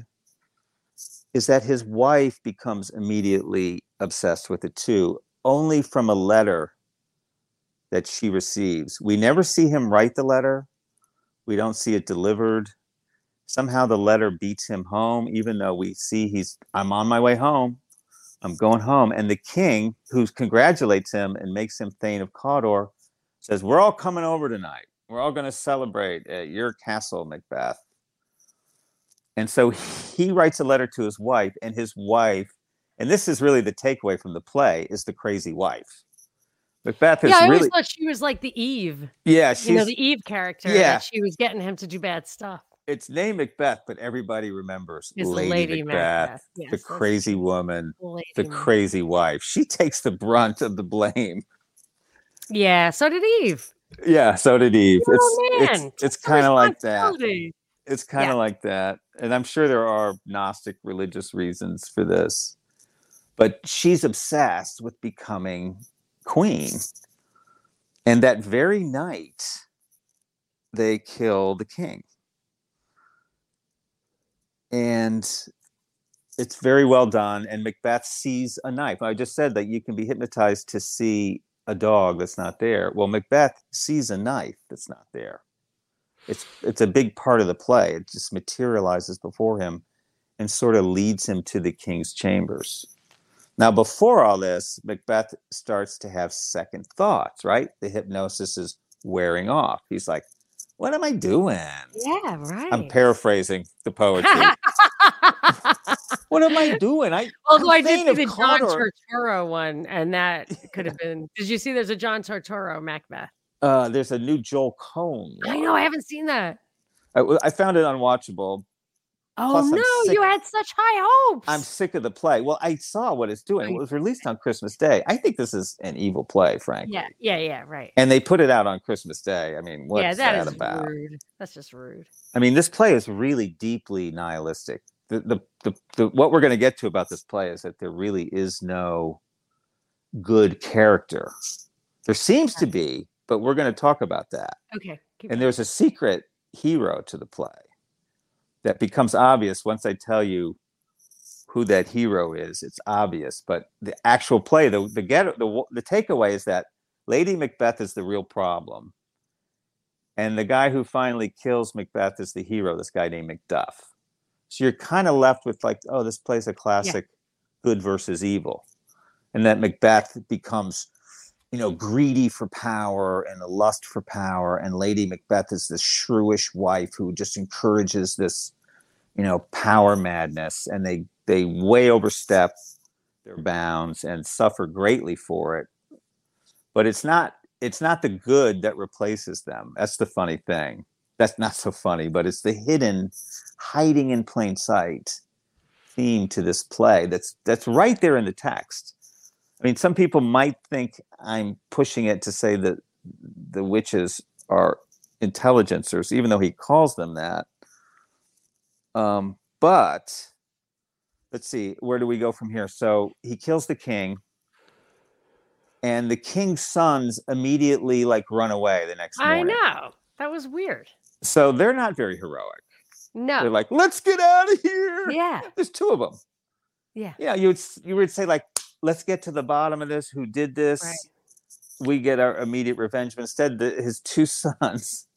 is that his wife becomes immediately obsessed with it too, only from a letter that she receives. We never see him write the letter. We don't see it delivered. Somehow the letter beats him home, even though we see he's, I'm on my way home. I'm going home. And the king, who congratulates him and makes him Thane of Cawdor, says, we're all coming over tonight. We're all going to celebrate at your castle, Macbeth. And so he writes a letter to his wife, and his wife, and this is really the takeaway from the play, is the crazy wife. Macbeth is Yeah, I always really, thought she was like the Eve. yeah, she's, you know, the Eve character. yeah. That she was getting him to do bad stuff. It's named Macbeth, but everybody remembers It's Lady, Lady Macbeth, Macbeth. Yes, the that's crazy true. woman, Lady the Macbeth. crazy wife. She takes the brunt of the blame. Yeah, so did Eve. Yeah, so did Eve. Oh, it's man. it's it's Take some kind of like that. responsibility. It's kind of Yeah. like that. And I'm sure there are Gnostic religious reasons for this. But she's obsessed with becoming queen. And that very night, they kill the king. And it's very well done. And Macbeth sees a knife. I just said that you can be hypnotized to see a dog that's not there. Well, Macbeth sees a knife that's not there. It's it's a big part of the play. It just materializes before him and sort of leads him to the king's chambers. Now, before all this, Macbeth starts to have second thoughts, right? The hypnosis is wearing off. He's like, what am I doing? Yeah, right. I'm paraphrasing the poetry. What am I doing? I Although I'm I did Thane see of the John Cawdor. Turturro one, and that could have been. Did you see? There's a John Turturro Macbeth. Uh, there's a new Joel Coen one. I know. I haven't seen that. I, I found it unwatchable. Oh Plus, I'm no! sick- You had such high hopes. I'm sick of the play. Well, I saw what it's doing. It was released on Christmas Day. I think this is an evil play, frankly. Yeah, yeah, yeah. Right. And they put it out on Christmas Day. I mean, what's yeah, that, that is about? rude. That's just rude. I mean, this play is really deeply nihilistic. The, the, the, the, what we're going to get to about this play is that there really is no good character. There seems to be, but we're going to talk about that. Okay. keep And going. there's a secret hero to the play that becomes obvious once I tell you who that hero is. It's obvious, but the actual play, the the get the the takeaway is that Lady Macbeth is the real problem, and the guy who finally kills Macbeth is the hero. This guy named Macduff. So you're kind of left with like, oh, this plays a classic yeah. good versus evil, and that Macbeth becomes, you know, greedy for power and a lust for power, and Lady Macbeth is this shrewish wife who just encourages this, you know, power madness, and they they way overstep their bounds and suffer greatly for it. But it's not it's not the good that replaces them. That's the funny thing. That's not so funny, but it's the hidden, hiding in plain sight theme to this play that's that's right there in the text. I mean, some people might think I'm pushing it to say that the witches are intelligencers, even though he calls them that. Um, but let's see, where do we go from here? So he kills the king, and the king's sons immediately like run away the next morning. I know. That was weird. So they're not very heroic. No. They're like, let's get out of here. Yeah. There's two of them. Yeah. Yeah, you would you would say like, let's get to the bottom of this. Who did this? Right. we get our immediate revenge, but instead the, his two sons,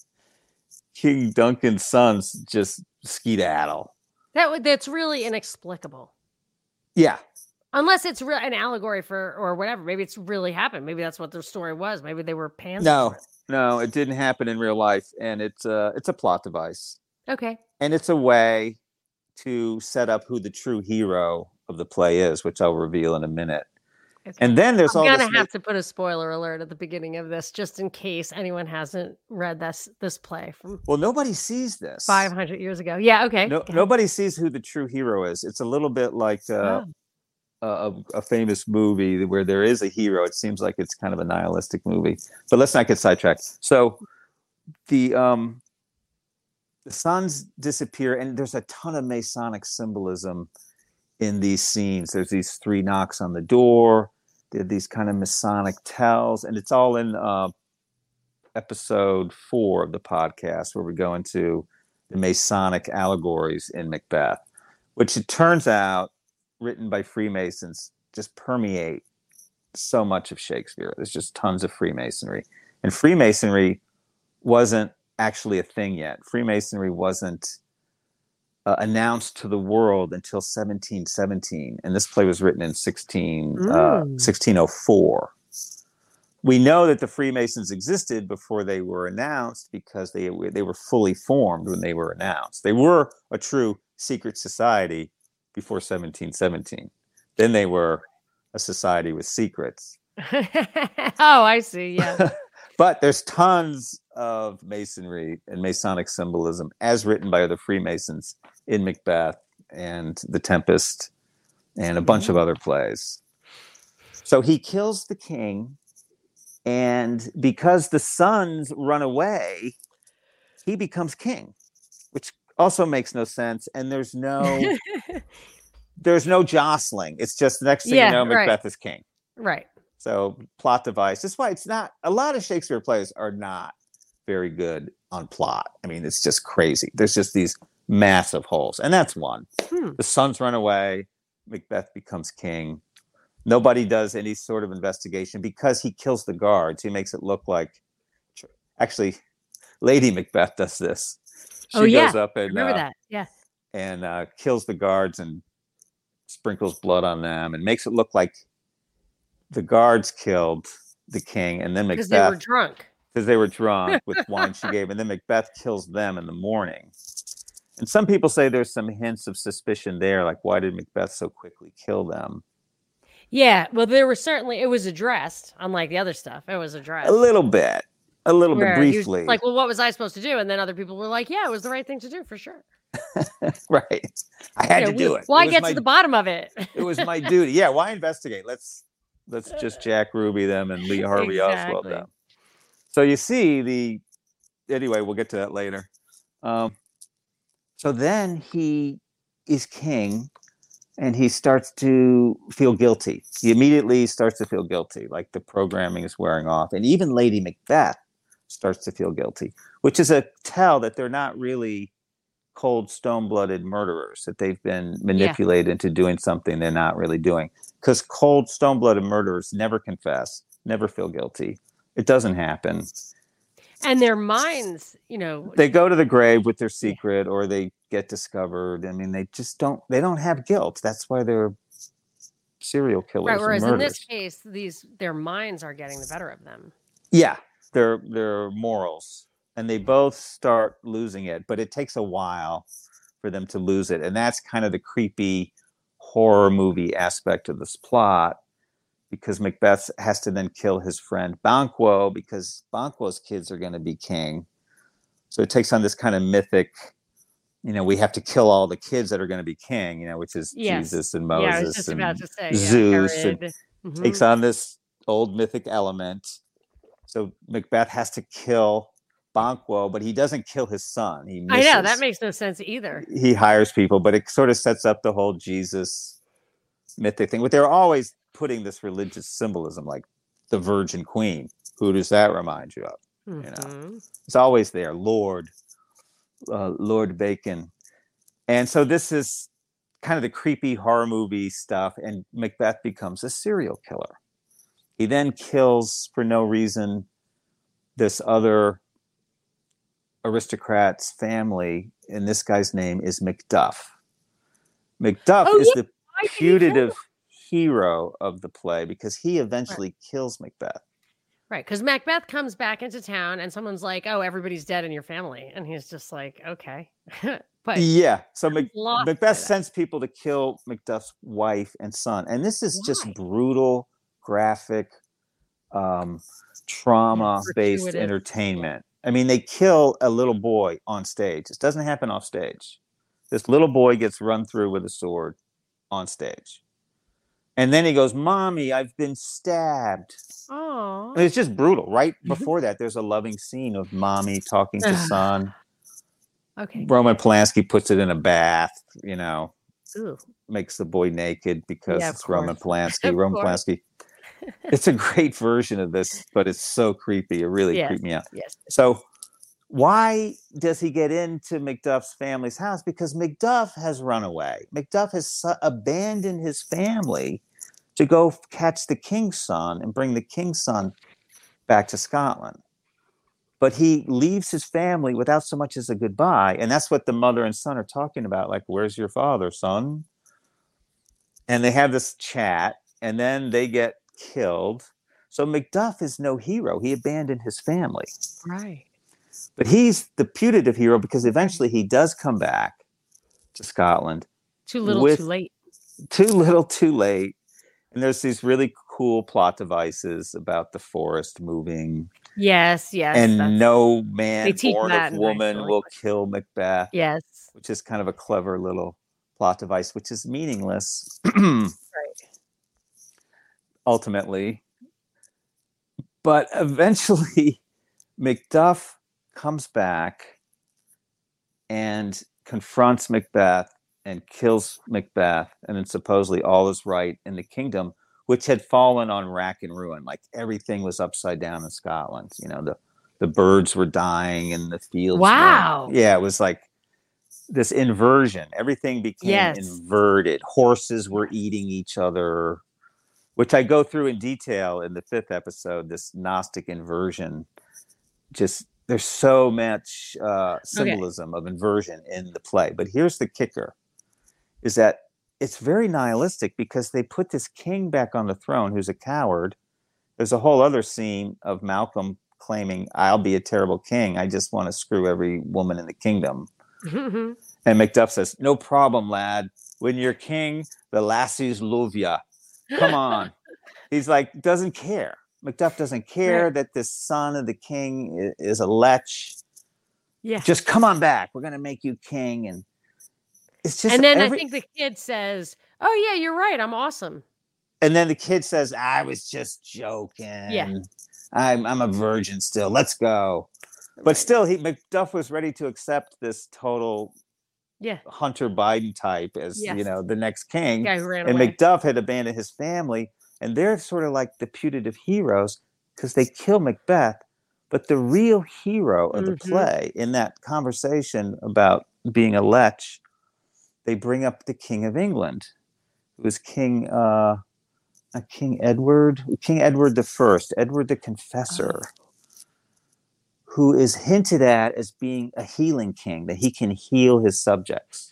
King Duncan's sons, just skedaddle. That that's really inexplicable. Yeah. Unless it's re- an allegory for, or whatever. Maybe it's really happened. Maybe that's what their story was. Maybe they were pans. No, no, it didn't happen in real life. And it's, uh, it's a plot device. Okay. And it's a way to set up who the true hero of the play is, which I'll reveal in a minute. Okay. And then there's I'm all gonna this have ma- to put a spoiler alert at the beginning of this, just in case anyone hasn't read this this play from. Well, nobody sees this five hundred years ago. Yeah, okay. No, nobody sees who the true hero is. It's a little bit like uh, oh. a, a famous movie where there is a hero. It seems like it's kind of a nihilistic movie, but let's not get sidetracked. So the um, the sons disappear, and there's a ton of Masonic symbolism in these scenes. There's these three knocks on the door. There are these kind of Masonic tells, and it's all in uh, episode four of the podcast where we go into the Masonic allegories in Macbeth, which it turns out, written by Freemasons, just permeate so much of Shakespeare. There's just tons of Freemasonry. And Freemasonry wasn't actually a thing yet. Freemasonry wasn't Uh, announced to the world until seventeen seventeen, and this play was written in sixteen, uh, sixteen oh four. We know that the Freemasons existed before they were announced because they they were fully formed when they were announced. They were a true secret society before seventeen seventeen. Then they were a society with secrets. Oh, I see. Yeah. But there's tons of Masonry and Masonic symbolism as written by other Freemasons in Macbeth and The Tempest and a bunch mm-hmm. of other plays. So he kills the king, and because the sons run away, he becomes king, which also makes no sense. And there's no there's no jostling. It's just the next thing yeah, you know, Macbeth right. is king. Right. So plot device. That's why it's not, a lot of Shakespeare plays are not very good on plot. I mean, it's just crazy. There's just these massive holes. And that's one. Hmm. The sons run away. Macbeth becomes king. Nobody does any sort of investigation because he kills the guards. He makes it look like, actually, Lady Macbeth does this. She oh, yeah. goes up and, remember uh, that. Yeah. and uh, kills the guards and sprinkles blood on them and makes it look like the guards killed the king, and then Macbeth, because they were drunk. Because they were drunk with wine she gave, and then Macbeth kills them in the morning. And some people say there's some hints of suspicion there, like why did Macbeth so quickly kill them? Yeah, well, there were certainly, it was addressed, unlike the other stuff. It was addressed a little bit, a little bit briefly. Like, well, what was I supposed to do? And then other people were like, yeah, it was the right thing to do for sure. Right, I had you know, to do we, it. Why it get my, to the bottom of it? It was my duty. Yeah, why investigate? Let's. Let's just Jack Ruby them and Lee Harvey exactly. Oswald them. So you see the, anyway, we'll get to that later. Um, so then he is king and he starts to feel guilty. He immediately starts to feel guilty, like the programming is wearing off. And even Lady Macbeth starts to feel guilty, which is a tell that they're not really cold, stone-blooded murderers, that they've been manipulated yeah. into doing something they're not really doing. Because cold, stone-blooded murderers never confess, never feel guilty. It doesn't happen. And their minds, you know... They go to the grave with their secret, or they get discovered. I mean, they just don't, they don't have guilt. That's why they're serial killers. Right, whereas and in this case, these their minds are getting the better of them. Yeah, their their morals. And they both start losing it, but it takes a while for them to lose it. And that's kind of the creepy horror movie aspect of this plot, because Macbeth has to then kill his friend Banquo because Banquo's kids are going to be king. So it takes on this kind of mythic, you know, we have to kill all the kids that are going to be king, you know, which is yes. Jesus and Moses yeah, I was just and about to say, Zeus. Yeah, and mm-hmm. takes on this old mythic element. So Macbeth has to kill Banquo, but he doesn't kill his son. He misses. I know, that makes no sense either. He hires people, but it sort of sets up the whole Jesus mythic thing. But they're always putting this religious symbolism, like the Virgin Queen. Who does that remind you of? Mm-hmm. You know, it's always there. Lord, uh, Lord Bacon. And so this is kind of the creepy horror movie stuff, and Macbeth becomes a serial killer. He then kills, for no reason, this other aristocrat's family, and this guy's name is Macduff. Macduff Oh, is yeah. the Why did he kill putative him? hero of the play because he eventually kills Macbeth. Right, because Macbeth comes back into town and someone's like, "Oh, everybody's dead in your family," and he's just like, "Okay," but Yeah, so Mac- lost by Macbeth that. sends people to kill Macduff's wife and son, and this is just Why? brutal, graphic, um, trauma-based gratuitous, entertainment. I mean, they kill a little boy on stage. This doesn't happen off stage. This little boy gets run through with a sword on stage. And then he goes, "Mommy, I've been stabbed." Oh, And it's just brutal. Right before that, there's a loving scene of mommy talking to son. okay. Roman Polanski puts it in a bath, you know, Ooh. makes the boy naked because Yeah, of it's Roman course. Polanski. Of Roman course. Polanski. It's a great version of this, but it's so creepy. It really Yes, creeped me out. yes. So why does he get into Macduff's family's house? Because Macduff has run away. Macduff has su- abandoned his family to go f- catch the king's son and bring the king's son back to Scotland. But he leaves his family without so much as a goodbye. And that's what the mother and son are talking about. Like, where's your father, son? And they have this chat, and then they get killed. So Macduff is no hero. He abandoned his family. Right. But he's the putative hero because eventually he does come back to Scotland. Too little, with, too late. Too little, too late. And there's these really cool plot devices about the forest moving. Yes, yes. And that's, no man born of woman nice, will kill Macbeth. Yes. Which is kind of a clever little plot device, which is meaningless. Right. Ultimately. But eventually, Macduff comes back and confronts Macbeth and kills Macbeth, and then supposedly all is right in the kingdom, which had fallen on rack and ruin. Like everything was upside down in Scotland. You know, the, the birds were dying and the fields. Wow. Weren't. Yeah, it was like this inversion. Everything became yes. inverted. Horses were eating each other, which I go through in detail in the fifth episode, this Gnostic inversion. Just there's so much uh, symbolism okay. of inversion in the play. But here's the kicker, is that it's very nihilistic because they put this king back on the throne who's a coward. There's a whole other scene of Malcolm claiming, "I'll be a terrible king. I just want to screw every woman in the kingdom." Mm-hmm. And Macduff says, "No problem, lad. When you're king, the lassies love ya. Come on." He's like, doesn't care. Macduff doesn't care right. that the son of the king is a lech. Yeah. Just come on back. We're going to make you king. And it's just. And then every... I think the kid says, "Oh, yeah, you're right. I'm awesome." And then the kid says, "I was just joking. Yeah. I'm, I'm a virgin still. Let's go." Right. But still, he Macduff was ready to accept this total yeah. Hunter Biden type as, yes. you know, the next king. Guy who ran and away. Macduff had abandoned his family. And they're sort of like the putative heroes because they kill Macbeth. But the real hero of the mm-hmm. play in that conversation about being a lech, they bring up the King of England, who was King, uh, King Edward, King Edward the First, Edward the Confessor, oh. who is hinted at as being a healing king, that he can heal his subjects.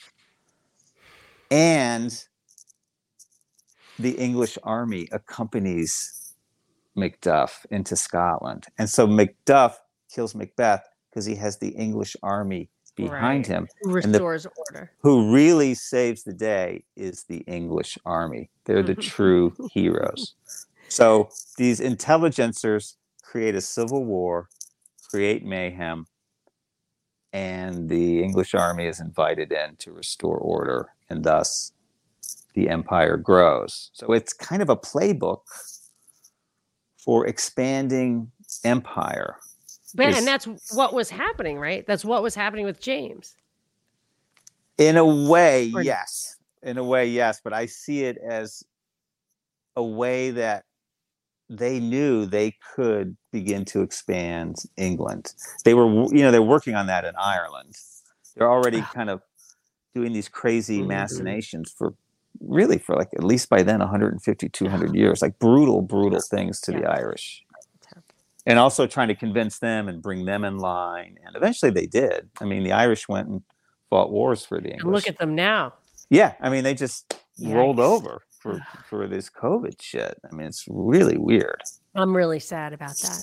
And the English army accompanies Macduff into Scotland. And so Macduff kills Macbeth because he has the English army behind right. him. Who restores the, order. Who really saves the day is the English army. They're the true heroes. So these intelligencers create a civil war, create mayhem, and the English army is invited in to restore order, and thus the empire grows. So it's kind of a playbook for expanding empire. But, and that's what was happening, right? That's what was happening with James. In a way, or yes. In a way, yes. But I see it as a way that they knew they could begin to expand England. They were, you know, they're working on that in Ireland. They're already kind of doing these crazy machinations for really for like, at least by then, one hundred fifty, two hundred years, like brutal, brutal things to Yeah. the Irish. And also trying to convince them and bring them in line. And eventually they did. I mean, the Irish went and fought wars for the English. And look at them now. Yeah. I mean, they just Yikes. rolled over for, for this COVID shit. I mean, it's really weird. I'm really sad about that.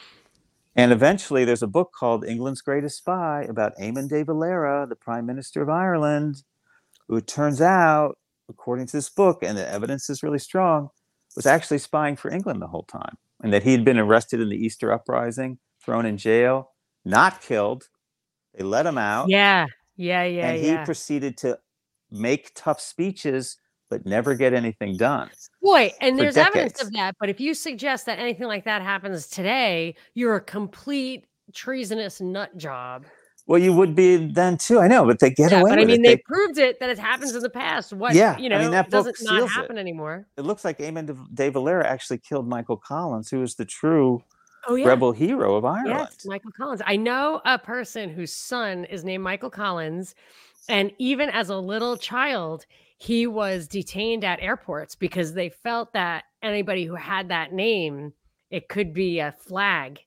And eventually there's a book called England's Greatest Spy about Eamon de Valera, the Prime Minister of Ireland, who it turns out, according to this book, and the evidence is really strong, was actually spying for England the whole time. And that he'd been arrested in the Easter Uprising, thrown in jail, not killed. They let him out. Yeah, yeah, yeah, and yeah. he proceeded to make tough speeches, but never get anything done. Boy, and for there's decades. evidence of that. But if you suggest that anything like that happens today, you're a complete treasonous nut job. Well, you would be then too. I know, but they get Yeah, away but with I mean, it. they, They- proved it that it happens in the past. What, Yeah, you know, I mean, that it doesn't book not seals happen it. anymore. It looks like Eamon de, de Valera actually killed Michael Collins, who was the true Oh, yeah. rebel hero of Ireland. Yes, Michael Collins. I know a person whose son is named Michael Collins. And even as a little child, he was detained at airports because they felt that anybody who had that name, it could be a flag.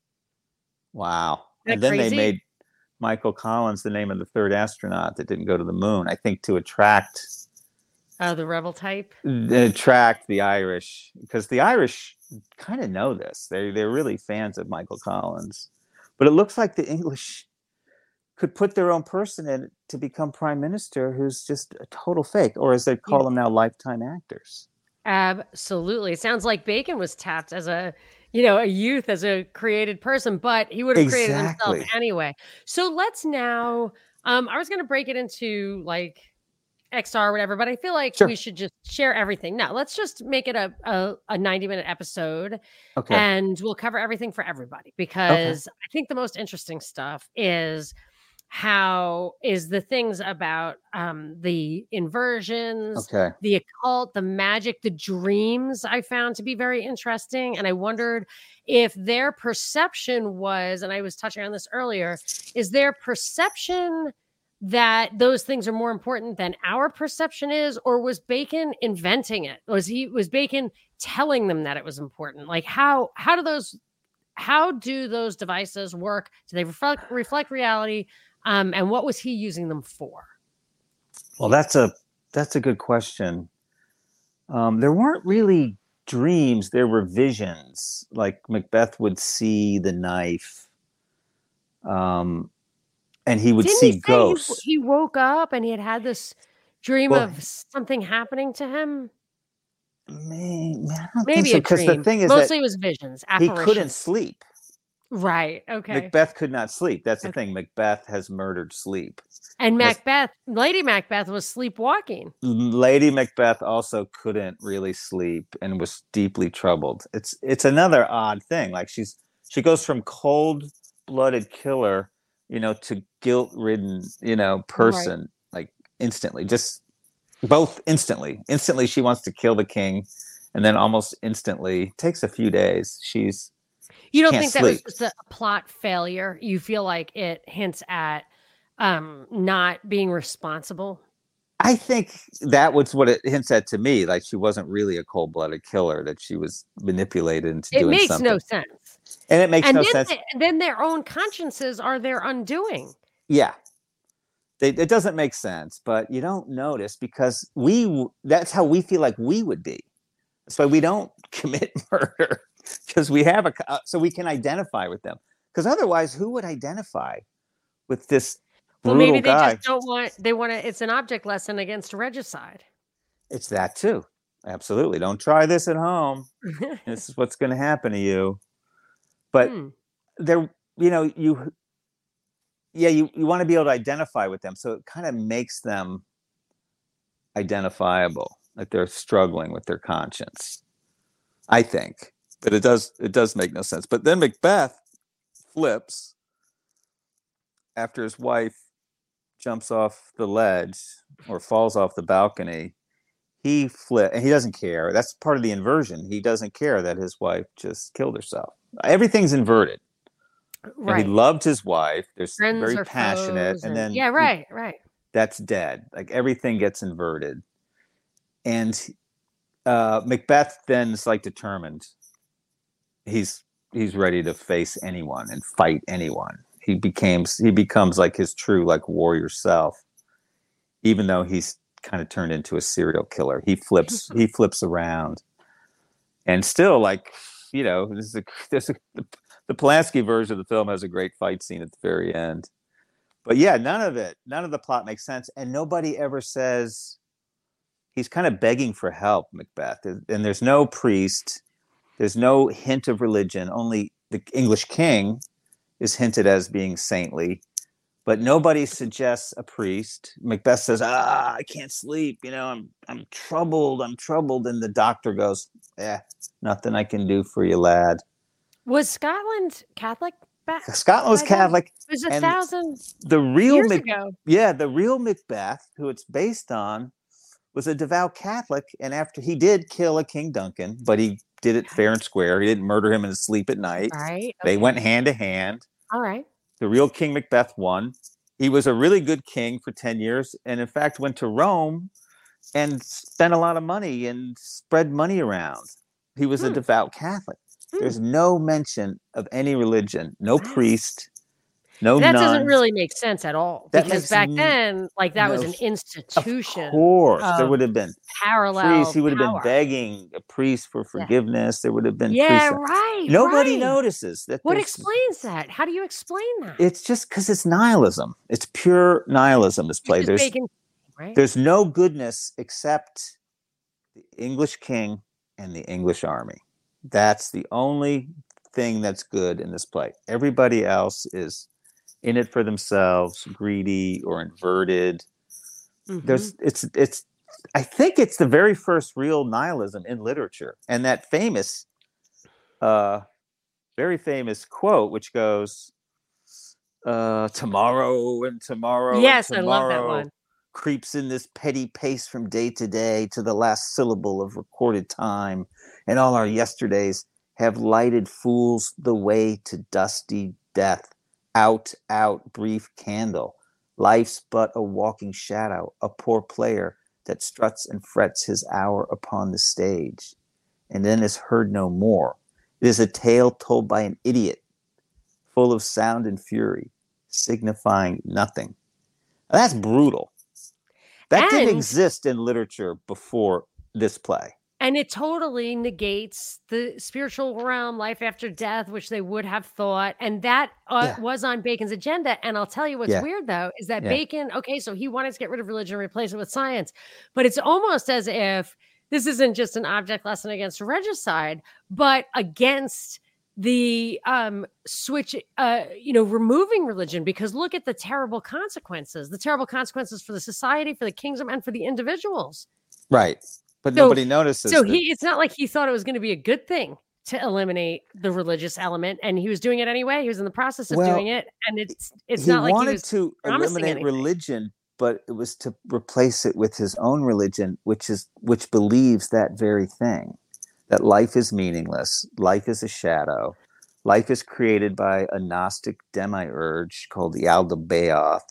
Wow. Isn't And that then crazy? they made Michael Collins the name of the third astronaut that didn't go to the moon, I think to attract Oh, the rebel type. attract the Irish, because the Irish kind of know this. They they're really fans of Michael Collins. But it looks like the English could put their own person in to become prime minister who's just a total fake, or as they call Yeah. them now, lifetime actors. Absolutely. It sounds like Bacon was tapped as a, you know, a youth, as a created person, but he would have created himself Exactly. anyway. So let's now, um, I was going to break it into like X R or whatever, but I feel like Sure. we should just share everything. No, let's just make it a, a, a ninety minute episode Okay. and we'll cover everything for everybody, because I think the most interesting stuff is how is the things about um, the inversions, Okay. the occult, the magic, the dreams I found to be very interesting. And I wondered if their perception was, and I was touching on this earlier, is their perception that those things are more important than our perception is, or was Bacon inventing it? Was he, was Bacon telling them that it was important? Like how, how do those, how do those devices work? Do they reflect, reflect reality? Um, and what was he using them for? Well, that's a that's a good question. Um, there weren't really dreams; there were visions. Like Macbeth would see the knife, um, and he would Didn't see he say ghosts. he, he woke up and he had had this dream Well, of something happening to him? May- I don't Maybe think so, a because dream. the thing is Mostly that it was visions, he apparitions. couldn't sleep. Right. Okay. Macbeth could not sleep. That's the Okay. thing. Macbeth has murdered sleep. And That's- Macbeth, Lady Macbeth was sleepwalking. Lady Macbeth also couldn't really sleep and was deeply troubled. It's it's another odd thing. Like she's she goes from cold-blooded killer, you know, to guilt-ridden, you know, person like instantly. Just both instantly. Instantly she wants to kill the king, and then almost instantly, takes a few days. She's You don't can't think that was sleep. just a plot failure? You feel like it hints at um, not being responsible? I think that was what it hints at to me. Like she wasn't really a cold-blooded killer; that she was manipulated into It doing makes something. no sense. And it makes And no then, sense. they- then their own consciences are their undoing. Yeah, they, it doesn't make sense, but you don't notice because we. w- That's how we feel like we would be. That's why we don't commit murder, because we have a uh, so we can identify with them. Because otherwise, who would identify with this Well, brutal maybe they guy? just don't want, they want to, it's an object lesson against regicide. It's that too. Absolutely. Don't try this at home. This is what's going to happen to you. But Hmm. there, you know, you, yeah, you, you want to be able to identify with them. So it kind of makes them identifiable, that they're struggling with their conscience, I think. But it does, it does make no sense. But then Macbeth flips after his wife jumps off the ledge or falls off the balcony. He flip and he doesn't care. That's part of the inversion. He doesn't care that his wife just killed herself. Everything's inverted. You know, Right. he loved his wife. They're s- Friends very or passionate, foes and and- then yeah, he- right, right. that's dead. Like everything gets inverted. and uh, Macbeth then is like determined. He's he's ready to face anyone and fight anyone. He becomes he becomes like his true like warrior self, even though he's kind of turned into a serial killer. He flips he flips around, and still like you know this is a, this is a, the Polanski version of the film has a great fight scene at the very end. But yeah, none of it, none of the plot makes sense, and nobody ever says he's kind of begging for help, Macbeth, and there's no priest. There's no hint of religion. Only the English king is hinted as being saintly, but nobody suggests a priest. Macbeth says, "Ah, I can't sleep. You know, I'm I'm troubled. I'm troubled." And the doctor goes, "Eh, nothing I can do for you, lad." Was Scotland Catholic back? Scotland was Catholic. It was a thousand the real years Mac- ago. Yeah, the real Macbeth, who it's based on, was a devout Catholic, and after he did kill a King Duncan, but he did it fair and square. He didn't murder him in his sleep at night. Right. Okay. They went hand to hand. All right. The real King Macbeth won. He was a really good king for ten years, and in fact went to Rome and spent a lot of money and spread money around. He was hmm. a devout Catholic. Hmm. There's no mention of any religion, no That's... priest. No, that nuns. Doesn't really make sense at all that because back then, like that no, was an institution. Of course, of there would have been parallel. Priests. He would have power. been begging a priest for forgiveness. Yeah. There would have been. Yeah, priests. right. Nobody right. notices that. What explains that? How do you explain that? It's just because it's nihilism. It's pure nihilism. This play. There's, bacon, right? There's no goodness except the English king and the English army. That's the only thing that's good in this play. Everybody else is in it for themselves, greedy or inverted. Mm-hmm. There's it's it's I think it's the very first real nihilism in literature. And that famous uh very famous quote which goes uh tomorrow and tomorrow yes, and tomorrow I love that one. Creeps in this petty pace from day to day to the last syllable of recorded time, and all our yesterdays have lighted fools the way to dusty death. Out, out, brief candle. Life's but a walking shadow, a poor player that struts and frets his hour upon the stage, and then is heard no more. It is a tale told by an idiot, full of sound and fury, signifying nothing. Now, that's brutal. That and, didn't exist in literature before this play. And it totally negates the spiritual realm, life after death, which they would have thought. And that uh, yeah. was on Bacon's agenda. And I'll tell you what's yeah. weird, though, is that yeah. Bacon, okay, so he wanted to get rid of religion and replace it with science. But it's almost as if this isn't just an object lesson against regicide, but against the um, switch, uh, you know, removing religion. Because look at the terrible consequences, the terrible consequences for the society, for the kingdom, and for the individuals. Right. But so, nobody notices. So he, it's not like he thought it was going to be a good thing to eliminate the religious element, and he was doing it anyway. He was in the process of well, doing it, and it's it's he not like wanted he was to eliminate anything. religion, but it was to replace it with his own religion, which is which believes that very thing, that life is meaningless, life is a shadow, life is created by a Gnostic demiurge called the Aldebaoth.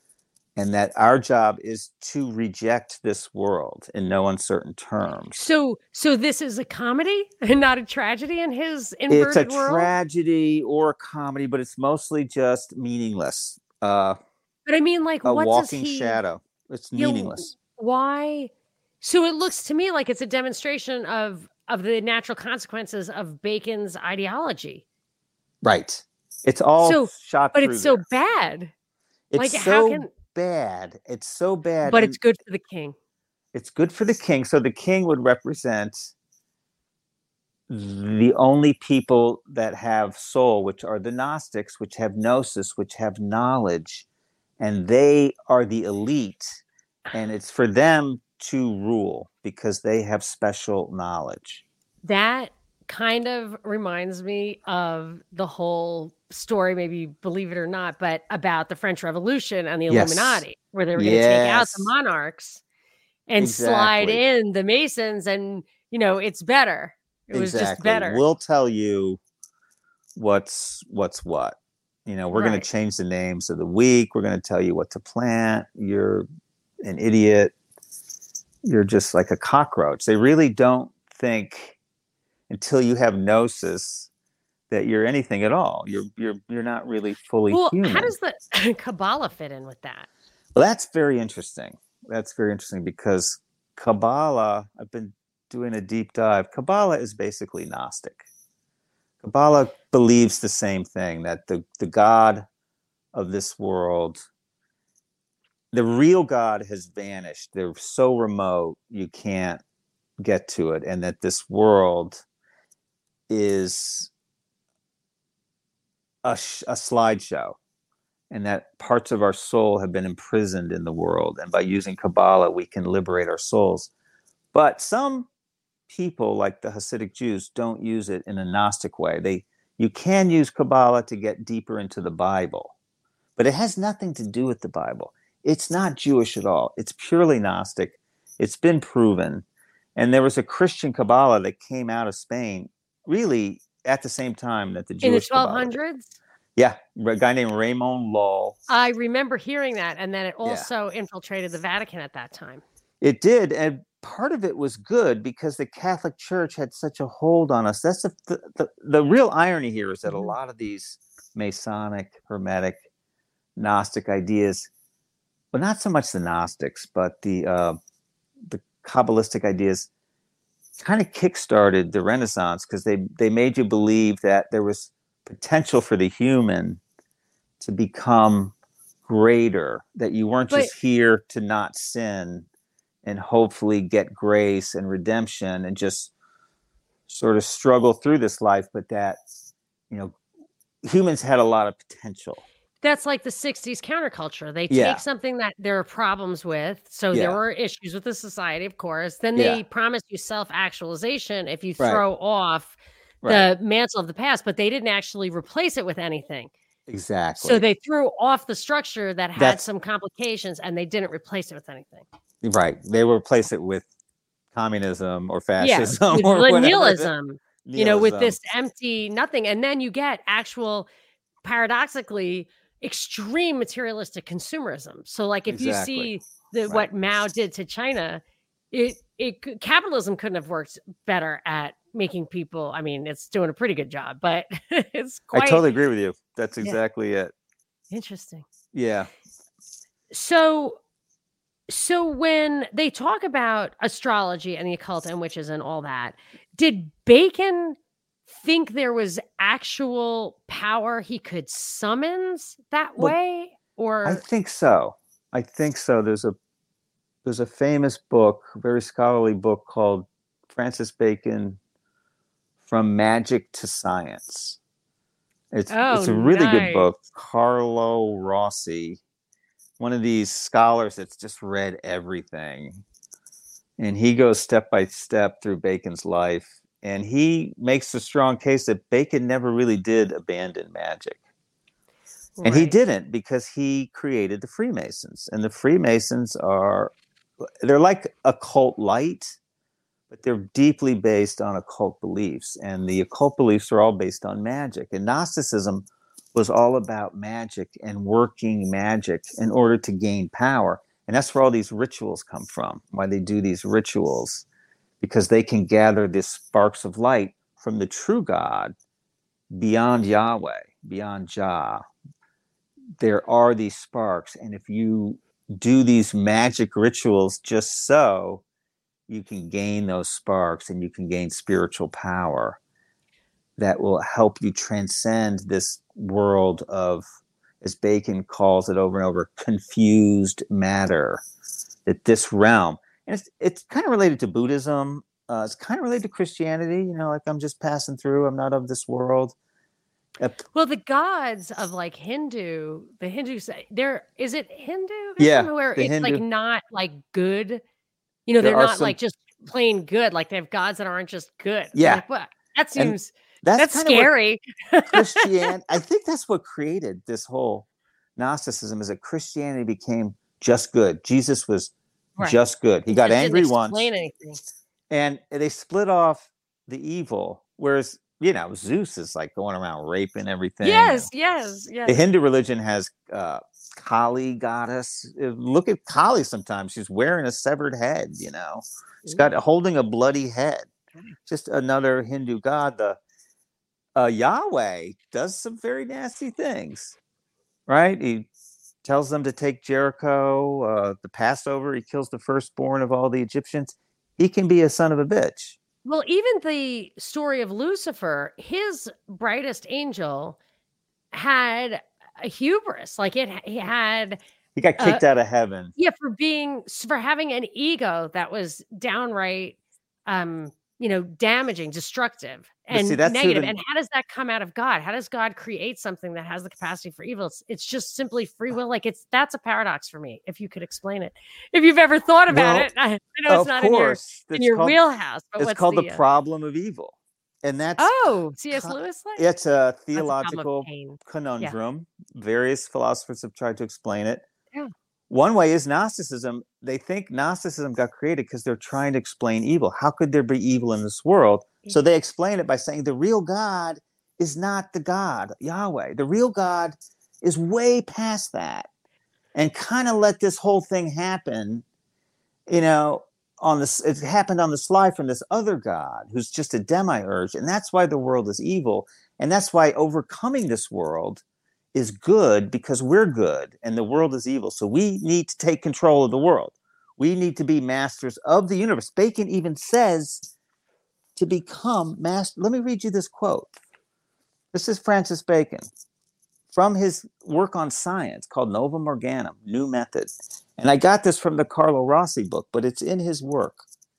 And that our job is to reject this world in no uncertain terms. So, so this is a comedy and not a tragedy in his inverted world? It's a world? tragedy or a comedy, but it's mostly just meaningless. Uh, but I mean, like, a what walking does he, shadow. It's meaningless. You know, why? So it looks to me like it's a demonstration of of the natural consequences of Bacon's ideology. Right. It's all so, shot but through it's so there. bad. It's like, so how can? bad. It's so bad. But it's good for the king. It's good for the king. So the king would represent the only people that have soul, which are the Gnostics, which have gnosis, which have knowledge, and they are the elite. And it's for them to rule because they have special knowledge. That kind of reminds me of the whole story, maybe believe it or not, but about the French Revolution and the yes. Illuminati, where they were going to yes. take out the monarchs and exactly. slide in the Masons, and you know, it's better. It was exactly. just better. We'll tell you what's what's what. You know, we're right. going to change the names of the week. We're going to tell you what to plant. You're an idiot. you're just like a cockroach. They really don't think until you have gnosis that you're anything at all. You're you're you're not really fully well, human. How does the Kabbalah fit in with that? Well, that's very interesting. That's very interesting because Kabbalah, I've been doing a deep dive. Kabbalah is basically Gnostic. Kabbalah believes the same thing, that the, the God of this world, the real God has vanished. They're so remote, you can't get to it. And that this world is a, sh- a slideshow. And that parts of our soul have been imprisoned in the world. And by using Kabbalah, we can liberate our souls. But some people, like the Hasidic Jews, don't use it in a Gnostic way. They, you can use Kabbalah to get deeper into the Bible, but it has nothing to do with the Bible. It's not Jewish at all. It's purely Gnostic. It's been proven. And there was a Christian Kabbalah that came out of Spain really at the same time that the Jewish in the twelve Kabbalah hundreds. did. Yeah, a guy named Raymond Lull. I remember hearing that, and then it also yeah. infiltrated the Vatican at that time. It did, and part of it was good because the Catholic Church had such a hold on us. That's the the, the, the real irony here is that mm-hmm. a lot of these Masonic, Hermetic, Gnostic ideas, well, not so much the Gnostics, but the uh, the Kabbalistic ideas kind of kickstarted the Renaissance because they, they made you believe that there was potential for the human to become greater, that you weren't but, just here to not sin and hopefully get grace and redemption and just sort of struggle through this life, but that, you know, humans had a lot of potential. That's like the sixties counterculture. They take yeah. something that there are problems with. So yeah. there were issues with the society, of course. Then they yeah. promise you self-actualization if you right. throw off right. the mantle of the past, but they didn't actually replace it with anything. Exactly. So they threw off the structure that had That's, some complications and they didn't replace it with anything. Right. They will replace it with communism or fascism yeah, or whatever. Nihilism. You know, with this empty nothing. And then you get actual, paradoxically, extreme materialistic consumerism. So like if exactly. you see the, right. what Mao did to China, it, it capitalism couldn't have worked better at making people, I mean, it's doing a pretty good job, but it's quite... I totally agree with you. That's exactly yeah. it. Interesting. Yeah. So, so when they talk about astrology and the occult and witches and all that, did Bacon think there was actual power he could summons that well, way? Or I think so. I think so. There's a there's a famous book, a very scholarly book called Francis Bacon From Magic to Science. It's oh, it's a really nice. good book. Carlo Rossi, one of these scholars that's just read everything. And he goes step by step through Bacon's life. And he makes a strong case that Bacon never really did abandon magic. Right. And he didn't because he created the Freemasons. And the Freemasons are, they're like occult light, but they're deeply based on occult beliefs. And the occult beliefs are all based on magic. And Gnosticism was all about magic and working magic in order to gain power. And that's where all these rituals come from, why they do these rituals. Because they can gather these sparks of light from the true God beyond Yahweh, beyond Jah. There are these sparks. And if you do these magic rituals just so, you can gain those sparks and you can gain spiritual power that will help you transcend this world of, as Bacon calls it over and over, confused matter. That this realm, and it's it's kind of related to Buddhism. Uh, it's kind of related to Christianity. You know, like I'm just passing through. I'm not of this world. Uh, well, the gods of like Hindu, the Hindus, there is it Hindu? Yeah, where it's Hindu. like not like good. You know, there they're not some, like just plain good. Like they have gods that aren't just good. Yeah, like, what? That seems that's, that's scary. Christianity. I think that's what created this whole Gnosticism. Is that Christianity became just good. Jesus was. Right. Just good. He got just angry didn't once, explain anything. and they split off the evil. Whereas, you know, Zeus is like going around raping everything. Yes, yes, yes. The Hindu religion has uh, Kali goddess. Look at Kali sometimes. She's wearing a severed head, you know. She's got holding a bloody head. Just another Hindu god. The uh, Yahweh does some very nasty things, right? He tells them to take Jericho, uh, the Passover. He kills the firstborn of all the Egyptians. He can be a son of a bitch. Well, even the story of Lucifer, his brightest angel had a hubris. Like it, he had. He got kicked uh, out of heaven. Yeah, for being for having an ego that was downright, um, you know, damaging, destructive, and see, that's negative. the... And how does that come out of God? How does God create something that has the capacity for evil? It's, it's just simply free will. Like it's that's a paradox for me. If you could explain it, if you've ever thought about well, it, I, I know it's not course. in your in your called, wheelhouse. But it's what's called the, the problem of evil. And that's oh, C S Lewis. Like? It's a theological a conundrum. Yeah. Various philosophers have tried to explain it. Yeah. One way is Gnosticism. They think Gnosticism got created because they're trying to explain evil. How could there be evil in this world? So they explain it by saying the real God is not the God, Yahweh. The real God is way past that, and kind of let this whole thing happen, you know, on this, it happened on the slide from this other God who's just a demiurge. And that's why the world is evil. And that's why overcoming this world is good, because we're good and the world is evil. So we need to take control of the world. We need to be masters of the universe. Bacon even says to become master. Let me read you this quote. This is Francis Bacon from his work on science called Novum Organum, New Method. And I got this from the Carlo Rossi book, but it's in his work.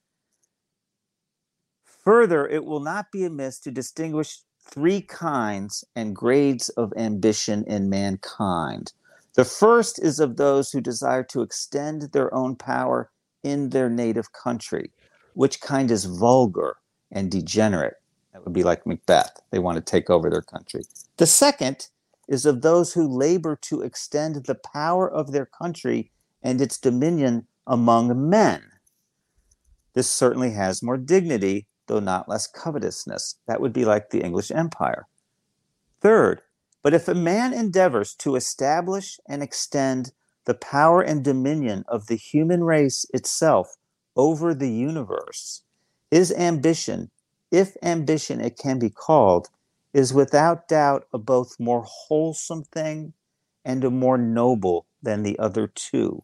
Further, it will not be amiss to distinguish three kinds and grades of ambition in mankind. The first is of those who desire to extend their own power in their native country, which kind is vulgar and degenerate. That would be like Macbeth. They want to take over their country. The second is of those who labor to extend the power of their country and its dominion among men. This certainly has more dignity, though not less covetousness. That would be like the English Empire. Third, but if a man endeavors to establish and extend the power and dominion of the human race itself over the universe, his ambition, if ambition it can be called, is without doubt a both more wholesome thing and a more noble than the other two.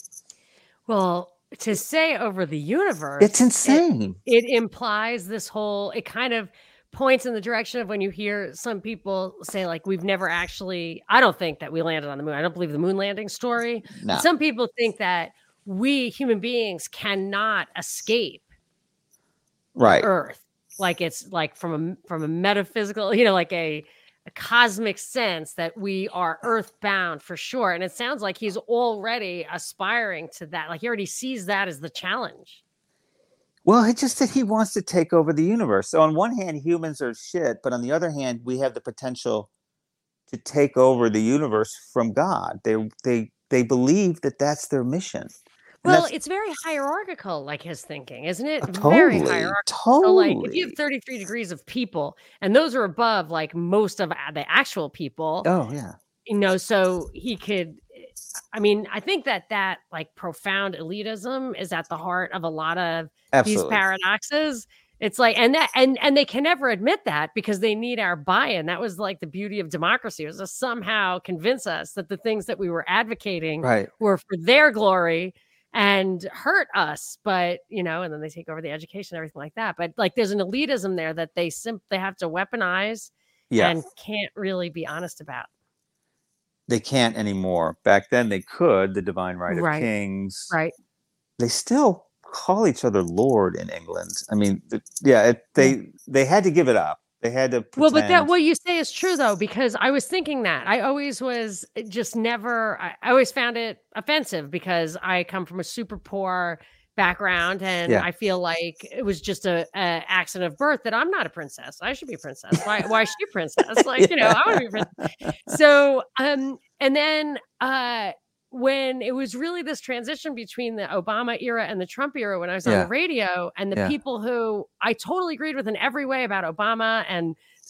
Well, to say over the universe, it's insane. It, it implies this whole, it kind of points in the direction of when you hear some people say, like, we've never actually, I don't think that we landed on the moon. I don't believe the moon landing story. No. Some people think that we human beings cannot escape right. Earth. Like it's like from a, from a metaphysical, you know, like a, a cosmic sense that we are earthbound for sure. And it sounds like he's already aspiring to that. Like he already sees that as the challenge. Well, it's just that he wants to take over the universe. So on one hand, humans are shit, but on the other hand, we have the potential to take over the universe from God. They they they believe that that's their mission. And well, it's very hierarchical, like his thinking, isn't it? Totally, very hierarchical. Totally. So, like, if you have thirty-three degrees of people, and those are above, like, most of the actual people. Oh, yeah. You know, so he could, I mean, I think that that, like, profound elitism is at the heart of a lot of Absolutely. these paradoxes. It's like, and that, and, and they can never admit that because they need our buy-in. That was like the beauty of democracy, was to somehow convince us that the things that we were advocating right. were for their glory and hurt us, but you know, and then they take over the education, everything like that. But like, there's an elitism there that they simply have to weaponize yeah. and can't really be honest about. They can't anymore. Back then they could, the divine right of right. kings. Right. They still call each other Lord in England. I mean, yeah, it, they, they had to give it up. They had to pretend. Well, but that what you say is true, though, because I was thinking that. I always was just never, I, I always found it offensive because I come from a super poor background and yeah. I feel like it was just a, a accident of birth that I'm not a princess. I should be a princess. Why, why is she a princess? Like, yeah. you know, I want to be a princess. So, um, and then uh, when it was really this transition between the Obama era and the Trump era, when I was on yeah. the radio and the yeah. people who I totally agreed with in every way about Obama and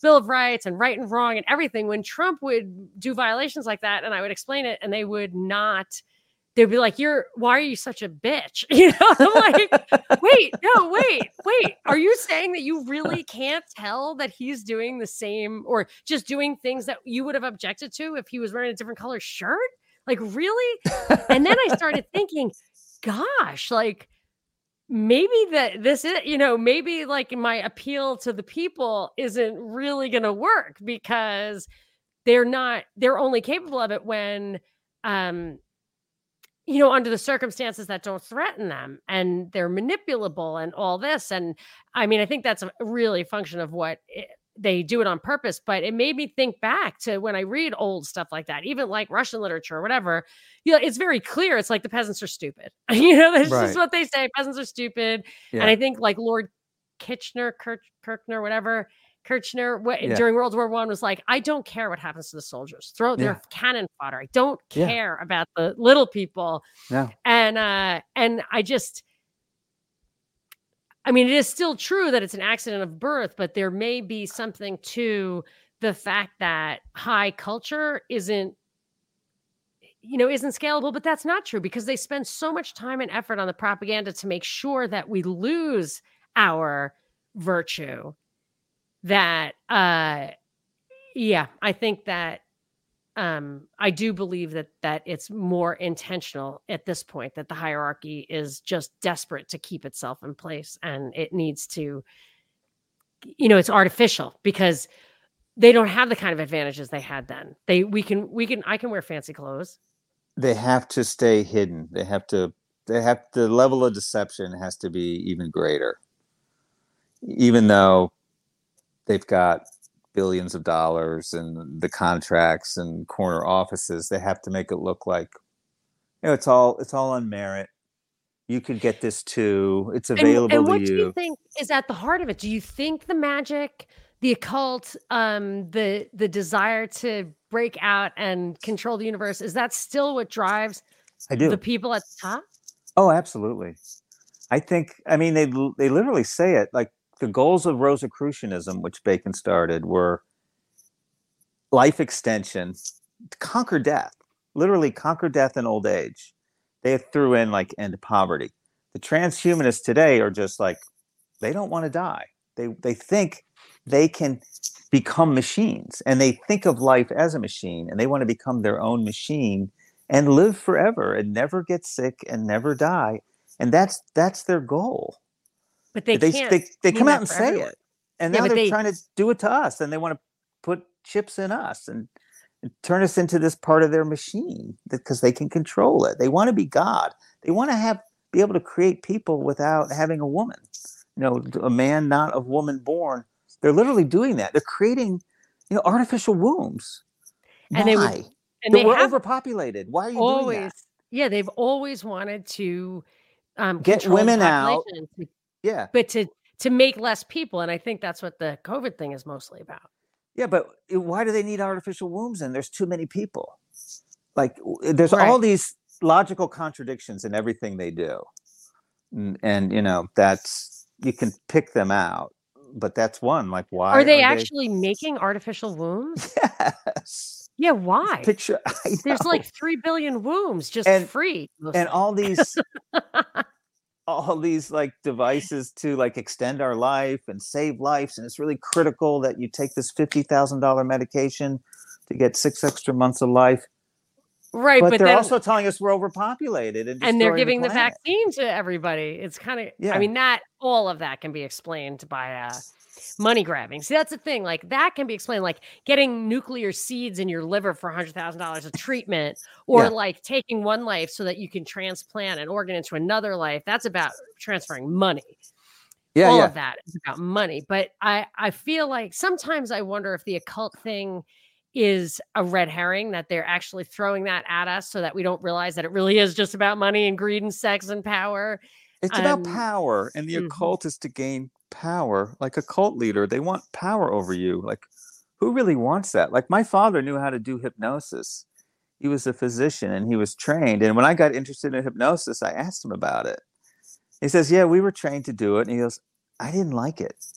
Bill of Rights and right and wrong and everything, when Trump would do violations like that, and I would explain it, and they would not, they'd be like, you're, why are you such a bitch? You know, I'm like, wait, no, wait, wait. Are you saying that you really can't tell that he's doing the same or just doing things that you would have objected to if he was wearing a different color shirt? Like, really? And then I started thinking, gosh, like, maybe that this is, you know, maybe like my appeal to the people isn't really going to work because they're not, they're only capable of it when, um, you know, under the circumstances that don't threaten them, and they're manipulable and all this. And I mean, I think that's a really function of what it, they do it on purpose, but it made me think back to when I read old stuff like that, even like Russian literature or whatever. You know, it's very clear. It's like the peasants are stupid. You know, that's Right. just what they say. Peasants are stupid. Yeah. And I think like Lord Kitchener, Kirch, Kirchner, whatever, Kirchner what, Yeah. during World War One was like, I don't care what happens to the soldiers. Throw their Yeah. cannon fodder. I don't Yeah. care about the little people. No. And uh, and I just, I mean, it is still true that it's an accident of birth, but there may be something to the fact that high culture isn't, you know, isn't scalable, but that's not true because they spend so much time and effort on the propaganda to make sure that we lose our virtue that, uh, yeah, I think that um, I do believe that that it's more intentional at this point, that the hierarchy is just desperate to keep itself in place, and it needs to, you know, it's artificial because they don't have the kind of advantages they had then. They, we can, we can, I can wear fancy clothes. They have to stay hidden. They have to, they have, the level of deception has to be even greater. Even though they've got billions of dollars and the contracts and corner offices, they have to make it look like, you know, it's all, it's all on merit. You could get this too. It's available and, and to what you. do you think is at the heart of it? Do you think the magic, the occult, um, the the desire to break out and control the universe, is that still what drives I do. the people at the top? Oh, absolutely. I think, I mean, they they literally say it, like the goals of Rosicrucianism, which Bacon started, were life extension, to conquer death, literally conquer death and old age. They threw in like end poverty. The transhumanists today are just like, they don't want to die. They they think they can become machines, and they think of life as a machine, and they want to become their own machine and live forever and never get sick and never die. And that's that's their goal. But they, they can't. they, they come mean out and that for say everyone. it, and Yeah, now but they're they- trying to do it to us, and they want to put chips in us and, and turn us into this part of their machine because they can control it. They want to be God. They want to have be able to create people without having a woman. You know, a man not of woman born. They're literally doing that. They're creating, you know, artificial wombs. And Why? they would- And But they we're have overpopulated. Why are you always, doing that? yeah, they've always wanted to um, Get control the women out. population, to- Yeah. but to to make less people. And I think that's what the COVID thing is mostly about. Yeah, but why do they need artificial wombs? And there's too many people. Like, there's Right. all these logical contradictions in everything they do, and, and you know, that's, you can pick them out, but that's one. Like, why Are they actually making artificial wombs? Yes. Yeah, why? Picture. I There's know. like three billion wombs just And- free. and all these, all these like devices to like extend our life and save lives, and it's really critical that you take this fifty thousand dollar medication to get six extra months of life. right, But, but, they're then, also telling us we're overpopulated and and they're destroying giving the, planet. vaccine to everybody. It's kind of, Yeah. I mean, that all of that can be explained by uh, money grabbing. See, that's the thing. Like, that can be explained, like getting nuclear seeds in your liver for one hundred thousand dollars of treatment, or Yeah. like taking one life so that you can transplant an organ into another life. That's about transferring money. Yeah, all yeah. of that is about money. But I, I feel like sometimes I wonder if the occult thing is a red herring, that they're actually throwing that at us so that we don't realize that it really is just about money and greed and sex and power. It's about Um, power, and the mhm. occult is to gain power. Like a cult leader, they want power over you. Like, who really wants that? Like, my father knew how to do hypnosis. He was a physician and he was trained. And when I got interested in hypnosis, I asked him about it. He says, "Yeah, we were trained to do it." And he goes, "I didn't like it.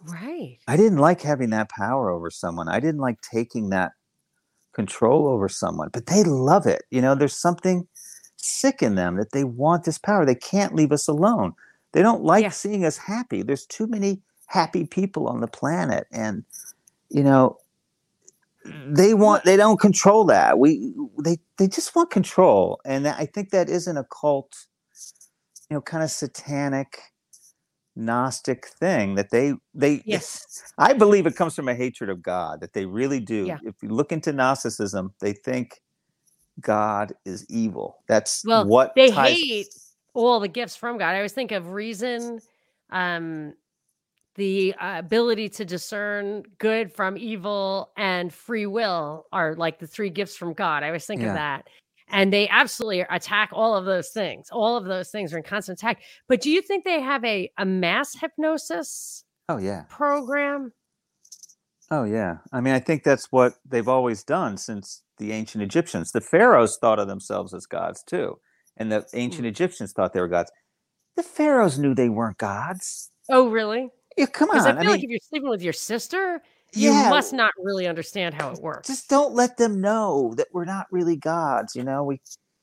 Right. I didn't like having that power over someone. I didn't like taking that control over someone, but they love it. You know, there's something sick in them that they want this power. They can't leave us alone. They don't like Yeah. seeing us happy. There's too many happy people on the planet. And, you know, they want, they don't control that. We, they, they just want control. And I think that is an occult, you know, kind of satanic, Gnostic thing that they they Yes. I believe it comes from a hatred of God, that they really do. Yeah. If you look into Gnosticism, they think God is evil. That's Well, what they ties hate all the gifts from God. I always think of reason, um, the uh, ability to discern good from evil, and free will are like the three gifts from God. I always think Yeah. of that. And they absolutely attack all of those things. All of those things are in constant attack. But do you think they have a, a mass hypnosis Oh yeah. program? Oh yeah. I mean, I think that's what they've always done since the ancient Egyptians. The pharaohs thought of themselves as gods too. And the ancient Hmm. Egyptians thought they were gods. The pharaohs knew they weren't gods. Oh, really? Yeah, come Because on. I I feel like mean, if you're sleeping with your sister, you yeah, must not really understand how it works. just don't let them know that we're not really gods, you know? We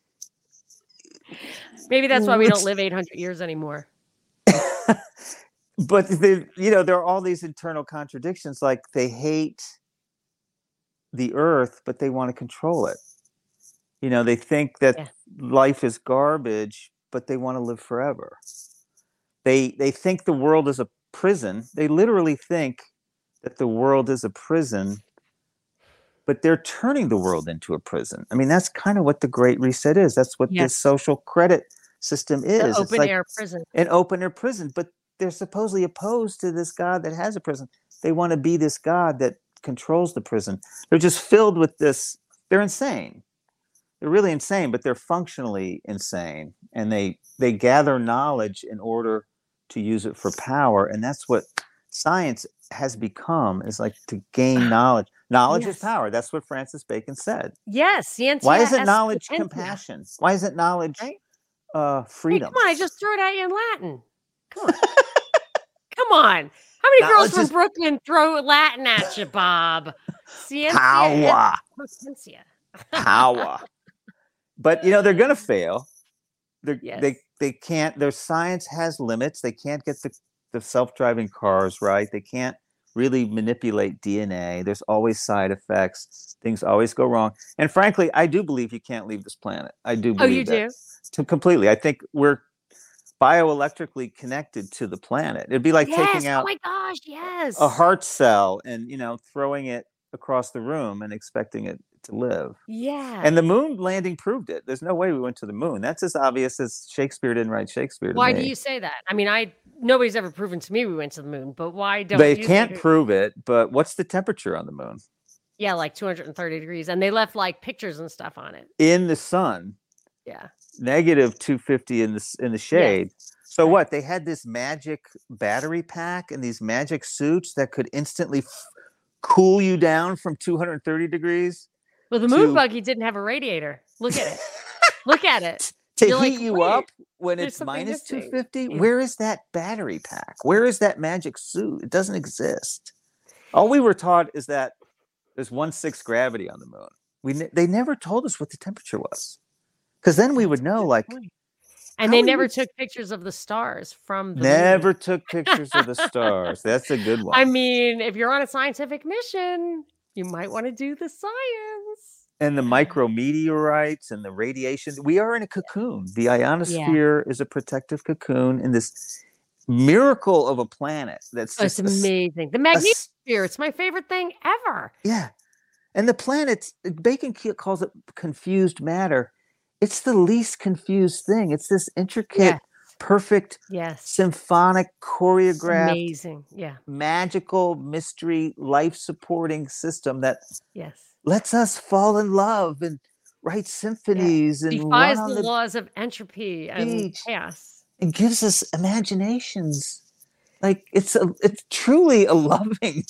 Maybe that's why we don't It's- live eight hundred years anymore. but they, you know, there are all these internal contradictions. Like they hate the earth, but they want to control it. You know, they think that Yeah. life is garbage, but they want to live forever. They they think the world is a prison. They literally think that the world is a prison, but they're turning the world into a prison. I mean, that's kind of what the Great Reset is. That's what Yes. this social credit system is. The It's open like air prison. an open air prison, but they're supposedly opposed to this God that has a prison. They want to be this God that controls the prison. They're just filled with this. They're insane. They're really insane, but they're functionally insane. And they they gather knowledge in order to use it for power. And that's what science has become, is like to gain knowledge. Knowledge Yes. is power. That's what Francis Bacon said. Yes. Scientia Why isn't est knowledge potentia. compassion? Why isn't knowledge Right? uh, Hey, freedom? come on, I just threw it at you in Latin. Come on. Come on. How many girls Knowledge from is- Brooklyn throw Latin at you, Bob? Scientia Power. est potentia. Power. But you know, they're gonna fail. They're, Yes. They they can't. Their science has limits. They can't get the, the self-driving cars right. They can't really manipulate D N A. There's always side effects. Things always go wrong. And frankly, I do believe you can't leave this planet. I do Oh, believe you that. do? To completely. I think we're bioelectrically connected to the planet. It'd be like Yes. taking Oh out my gosh. Yes. a heart cell and, you know, throwing it across the room and expecting it to live. Yeah. And the moon landing proved it. There's no way we went to the moon. That's as obvious as Shakespeare didn't write Shakespeare to Why me. do you say that? I mean, I nobody's ever proven to me we went to the moon, but why don't They you can't think- prove it, but what's the temperature on the moon? Yeah, like two hundred thirty degrees, and they left like pictures and stuff on it. In the sun, Yeah. negative two fifty in the s- in the shade. So Right. what? They had this magic battery pack and these magic suits that could instantly f- cool you down from two hundred thirty degrees Well, the moon to- buggy didn't have a radiator. Look at it. Look at it. to You're heat like, you "Wait, up when there's it's something minus missing." two fifty. Yeah. Where is that battery pack? Where is that magic suit? It doesn't exist. All we were taught is that there's one sixth gravity on the moon. We ne- they never told us what the temperature was, because then we would know. Like, And How they are never you- took pictures of the stars from the never moon. took pictures of the stars. That's a good one. I mean, if you're on a scientific mission, you might want to do the science. And the micrometeorites and the radiation. We are in a cocoon. The ionosphere is a protective cocoon in this miracle of a planet. That's Oh, it's just a s- amazing. The a magnetosphere, s- it's my favorite thing ever. Yeah. And the planets, Bacon ca- calls it confused matter. It's the least confused thing. It's this intricate, Yeah. perfect, Yes. symphonic, It's choreographed, amazing. Yeah. magical, mystery, life supporting system that Yes. lets us fall in love and write symphonies and Defies run on the, the, laws of entropy and beach. chaos. and gives us imaginations. Like it's a, it's truly a loving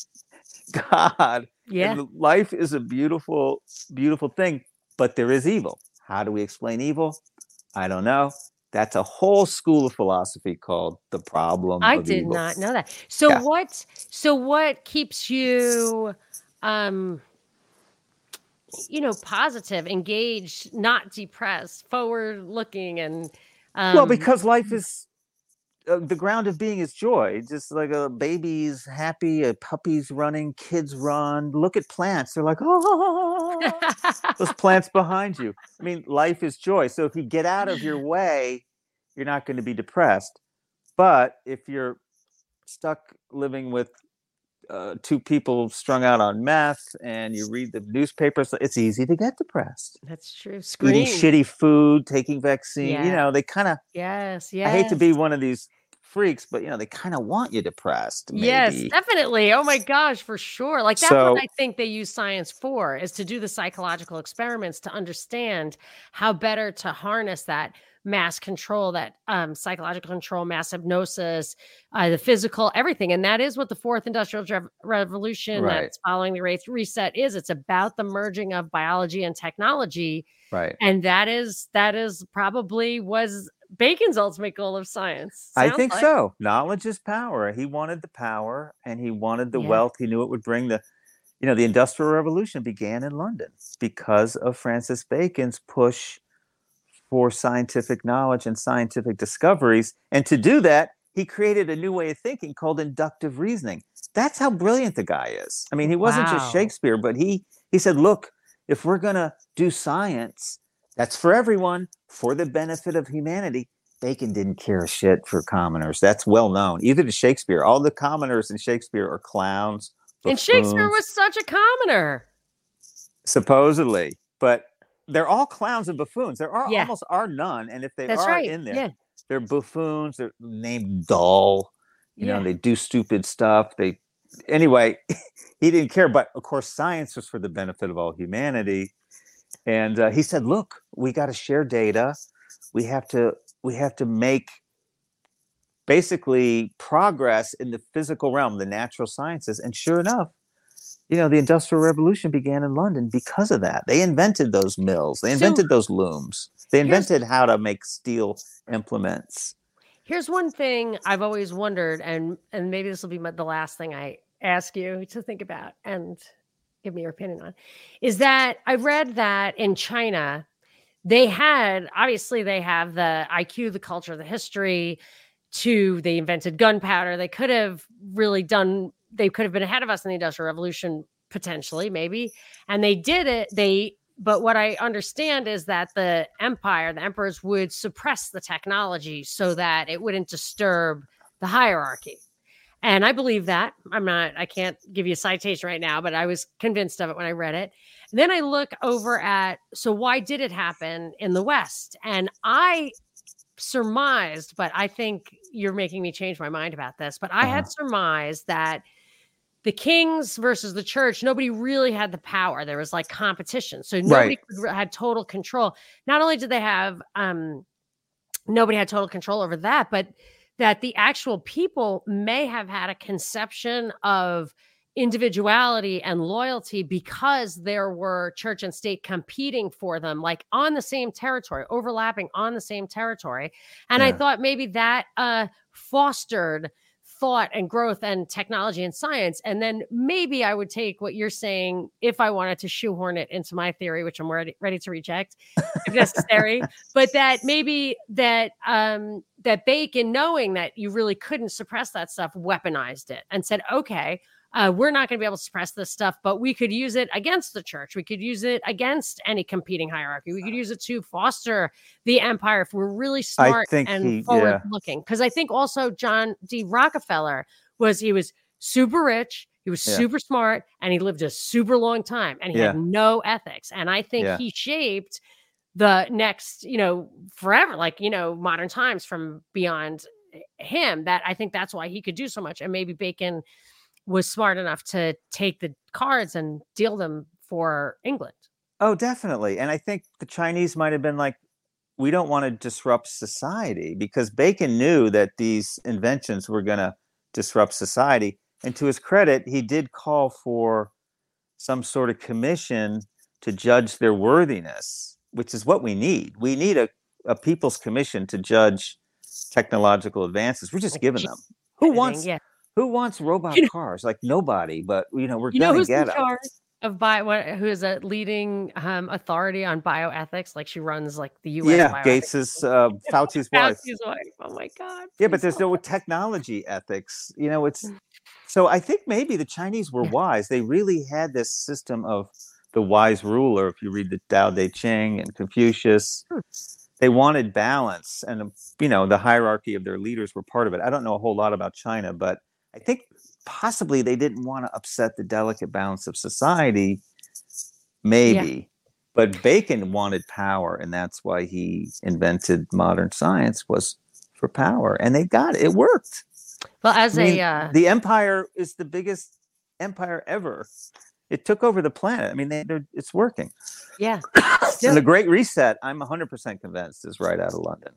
God. Yeah. And life is a beautiful, beautiful thing, but there is evil. How do we explain evil? I don't know. That's a whole school of philosophy called the problem I of did evil. not know that. So Yeah. what so what keeps you um you know positive, engaged, not depressed, forward looking and Well, um because life is uh, the ground of being is joy. Just like a baby's happy, a puppy's running, kids run. Look at plants. They're like, oh, those plants behind you. I mean, life is joy. So if you get out of your way, you're not going to be depressed. But if you're stuck living with uh, two people strung out on meth and you read the newspapers, it's easy to get depressed. That's true. Eating Screen. shitty food, taking vaccine, you Yeah. know, they kind of, Yes, I hate to be yes. one of these freaks, but, you know, they kind of want you depressed, Yes, maybe. definitely. Oh my gosh, for sure. Like that's what So, I think they use science for, is to do the psychological experiments to understand how better to harness that mass control, that um, psychological control, mass hypnosis, uh, the physical, everything. And that is what the fourth industrial Rev- revolution right, that's following the Great Reset is. It's about the merging of biology and technology. right. And that is that is probably was Bacon's ultimate goal of science. I Sounds think like. so. Knowledge is power. He wanted the power and he wanted the Yeah. wealth. He knew it would bring the, you know, the Industrial Revolution began in London because of Francis Bacon's push for scientific knowledge and scientific discoveries. And to do that, he created a new way of thinking called inductive reasoning. That's how brilliant the guy is. I mean, he wasn't just Wow. Shakespeare, but he he said, look, if we're going to do science, that's for everyone, for the benefit of humanity. Bacon didn't care a shit for commoners. That's well known. Either to Shakespeare, all the commoners in Shakespeare are clowns, And Shakespeare buffoons, was such a commoner. supposedly, but they're all clowns and buffoons. There are Yeah, almost are none, and if they that's are right. in there, Yeah, they're buffoons. They're named dull. You know, yeah. they do stupid stuff. They anyway, he didn't care. But of course, science was for the benefit of all humanity. And uh, he said, "Look, we got to share data. We have to we have to make basically progress in the physical realm, the natural sciences." And sure enough, you know, the Industrial Revolution began in London because of that. They invented those mills. They So invented those looms. They here's invented how to make steel implements. here's one thing I've always wondered, and and maybe this will be my, the last thing I ask you to think about and give me your opinion on, is that I read that in China they had obviously they have the I Q, the culture, the history. To they invented gunpowder. They could have really done. They could have been ahead of us in the Industrial Revolution potentially, maybe, and they did it. They But what I understand is that the empire, the emperors would suppress the technology so that it wouldn't disturb the hierarchy. And I believe that. I'm not, I can't give you a citation right now, but I was convinced of it when I read it. And then I look over at, so why did it happen in the West? And I surmised, but I think you're making me change my mind about this, but I Uh-huh. had surmised that the kings versus the church, nobody really had the power. There was like competition. So nobody Right. could, had total control. Not only did they have, um, nobody had total control over that, but that the actual people may have had a conception of individuality and loyalty because there were church and state competing for them, like on the same territory, overlapping on the same territory. And I Yeah. thought maybe that uh, fostered thought and growth and technology and science. And then maybe I would take what you're saying if I wanted to shoehorn it into my theory, which I'm ready, ready to reject if necessary, but that maybe that um, that Bacon, knowing that you really couldn't suppress that stuff, weaponized it and said, okay, uh, we're not going to be able to suppress this stuff, but we could use it against the church. We could use it against any competing hierarchy. We could use it to foster the empire if we're really I smart think and he, forward yeah, looking. Because I think also John D. Rockefeller was, he was super rich. He was yeah, super smart and he lived a super long time and he yeah, had no ethics. And I think yeah. he shaped the next, you know, forever, like, you know, modern times from beyond him, that I think that's why he could do so much. And maybe Bacon was smart enough to take the cards and deal them for England. Oh, definitely. And I think the Chinese might have been like, we don't want to disrupt society, because Bacon knew that these inventions were going to disrupt society. And to his credit, he did call for some sort of commission to judge their worthiness, which is what we need. We need a a people's commission to judge technological advances. We're just Like giving gene them. Who editing, wants yeah. who wants robot You know, cars? Like nobody, but you know, we're you know gonna who's in get them. charge of bio? What, who is a leading um, authority on bioethics? Like she runs like the U S Yeah, bioethics. Gates's uh, Fauci's wife. Fauci's wife. Oh my God. Yeah, but please there's help no us. technology ethics. You know, it's so I think maybe the Chinese were Yeah. wise. They really had this system of the wise ruler. If you read the Tao Te Ching and Confucius, Hmm. they wanted balance, and you know, the hierarchy of their leaders were part of it. I don't know a whole lot about China, but I think possibly they didn't want to upset the delicate balance of society. Maybe. But Bacon wanted power, and that's why he invented modern science, was for power. And they got it. It worked. Well, as I mean, a uh, the empire is the biggest empire ever. It took over the planet. I mean, they, they're- it's working. yeah, And the Great Reset, I'm one hundred percent convinced, is right out of London.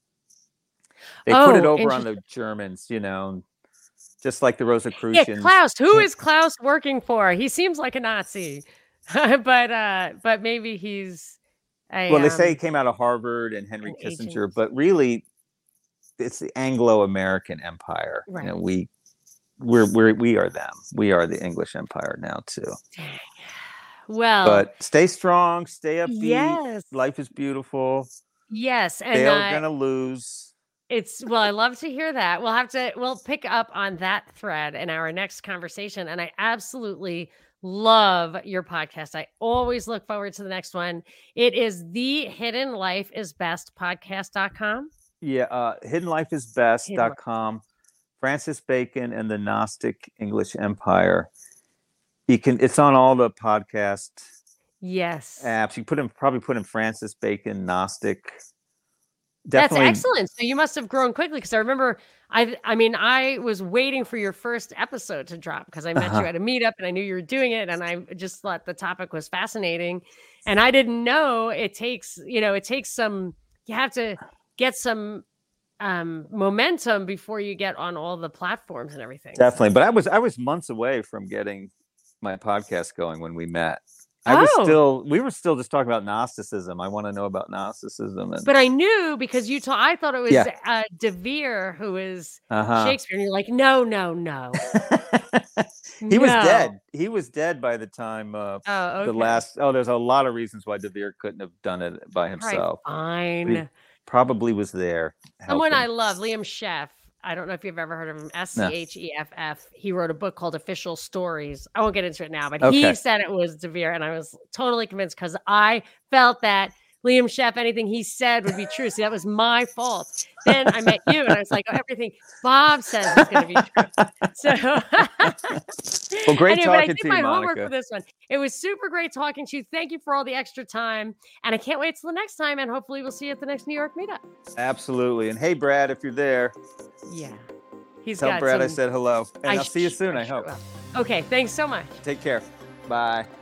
They Oh, put it over on interesting. the Germans, you know, just like the Yeah, Rosicrucians. Klaus. Who is Klaus working for? He seems like a Nazi, but uh, but maybe he's a Well, they say he um, came out of Harvard and Henry an Kissinger, agent. but really, it's the Anglo-American empire. You Right. know, we we're we're we are them. We are the English empire now too. Well, But stay strong, stay upbeat. yes, Life is beautiful. yes, and They are uh, gonna lose. it's well, I love to hear that. We'll have to we'll pick up on that thread in our next conversation. And I absolutely love your podcast. I always look forward to the next one. It is the Hidden Life is Best podcast dot com. Yeah, uh hidden life is best Hidden dot com. Francis Bacon and the Gnostic English Empire. You can it's on all the podcast Yes. apps. You put in probably put in Francis Bacon Gnostic. That's Definitely excellent. So you must have grown quickly because I remember I I mean, I was waiting for your first episode to drop because I met Uh-huh. you at a meetup and I knew you were doing it and I just thought the topic was fascinating. And I didn't know it takes, you know, it takes some you have to get some um momentum before you get on all the platforms and everything. So Definitely. But I was I was months away from getting my podcast going when we met. I was Oh, still we were still just talking about Gnosticism. I want to know about Gnosticism and but I knew because you told I thought it was yeah. uh De Vere who is Uh-huh. Shakespeare, and you're like, no, no, no, He was no. dead. He was dead by the time uh Oh, the okay. last oh there's a lot of reasons why De Vere couldn't have done it by Right, himself. But he fine. probably was there Someone I helping. love, Liam Sheff. I don't know if you've ever heard of him. S C No. H E F F. He wrote a book called Official Stories. I won't get into it now, but Okay. he said it was De Vere, and I was totally convinced because I felt that Liam Sheff, anything he said would be true. See, that was my fault. Then I met you, and I was like, oh, everything Bob says is going to be true. So, Well, great anyway, but I talking did to my you, homework Monica. for this one. It was super great talking to you. Thank you for all the extra time, and I can't wait till the next time. And hopefully, we'll see you at the next New York meetup. Absolutely. And hey, Brad, if you're there, Yeah, he's tell got Brad I some. said hello. And I I'll see you sh- soon, I I sure hope. will. Okay, thanks so much. Take care. Bye.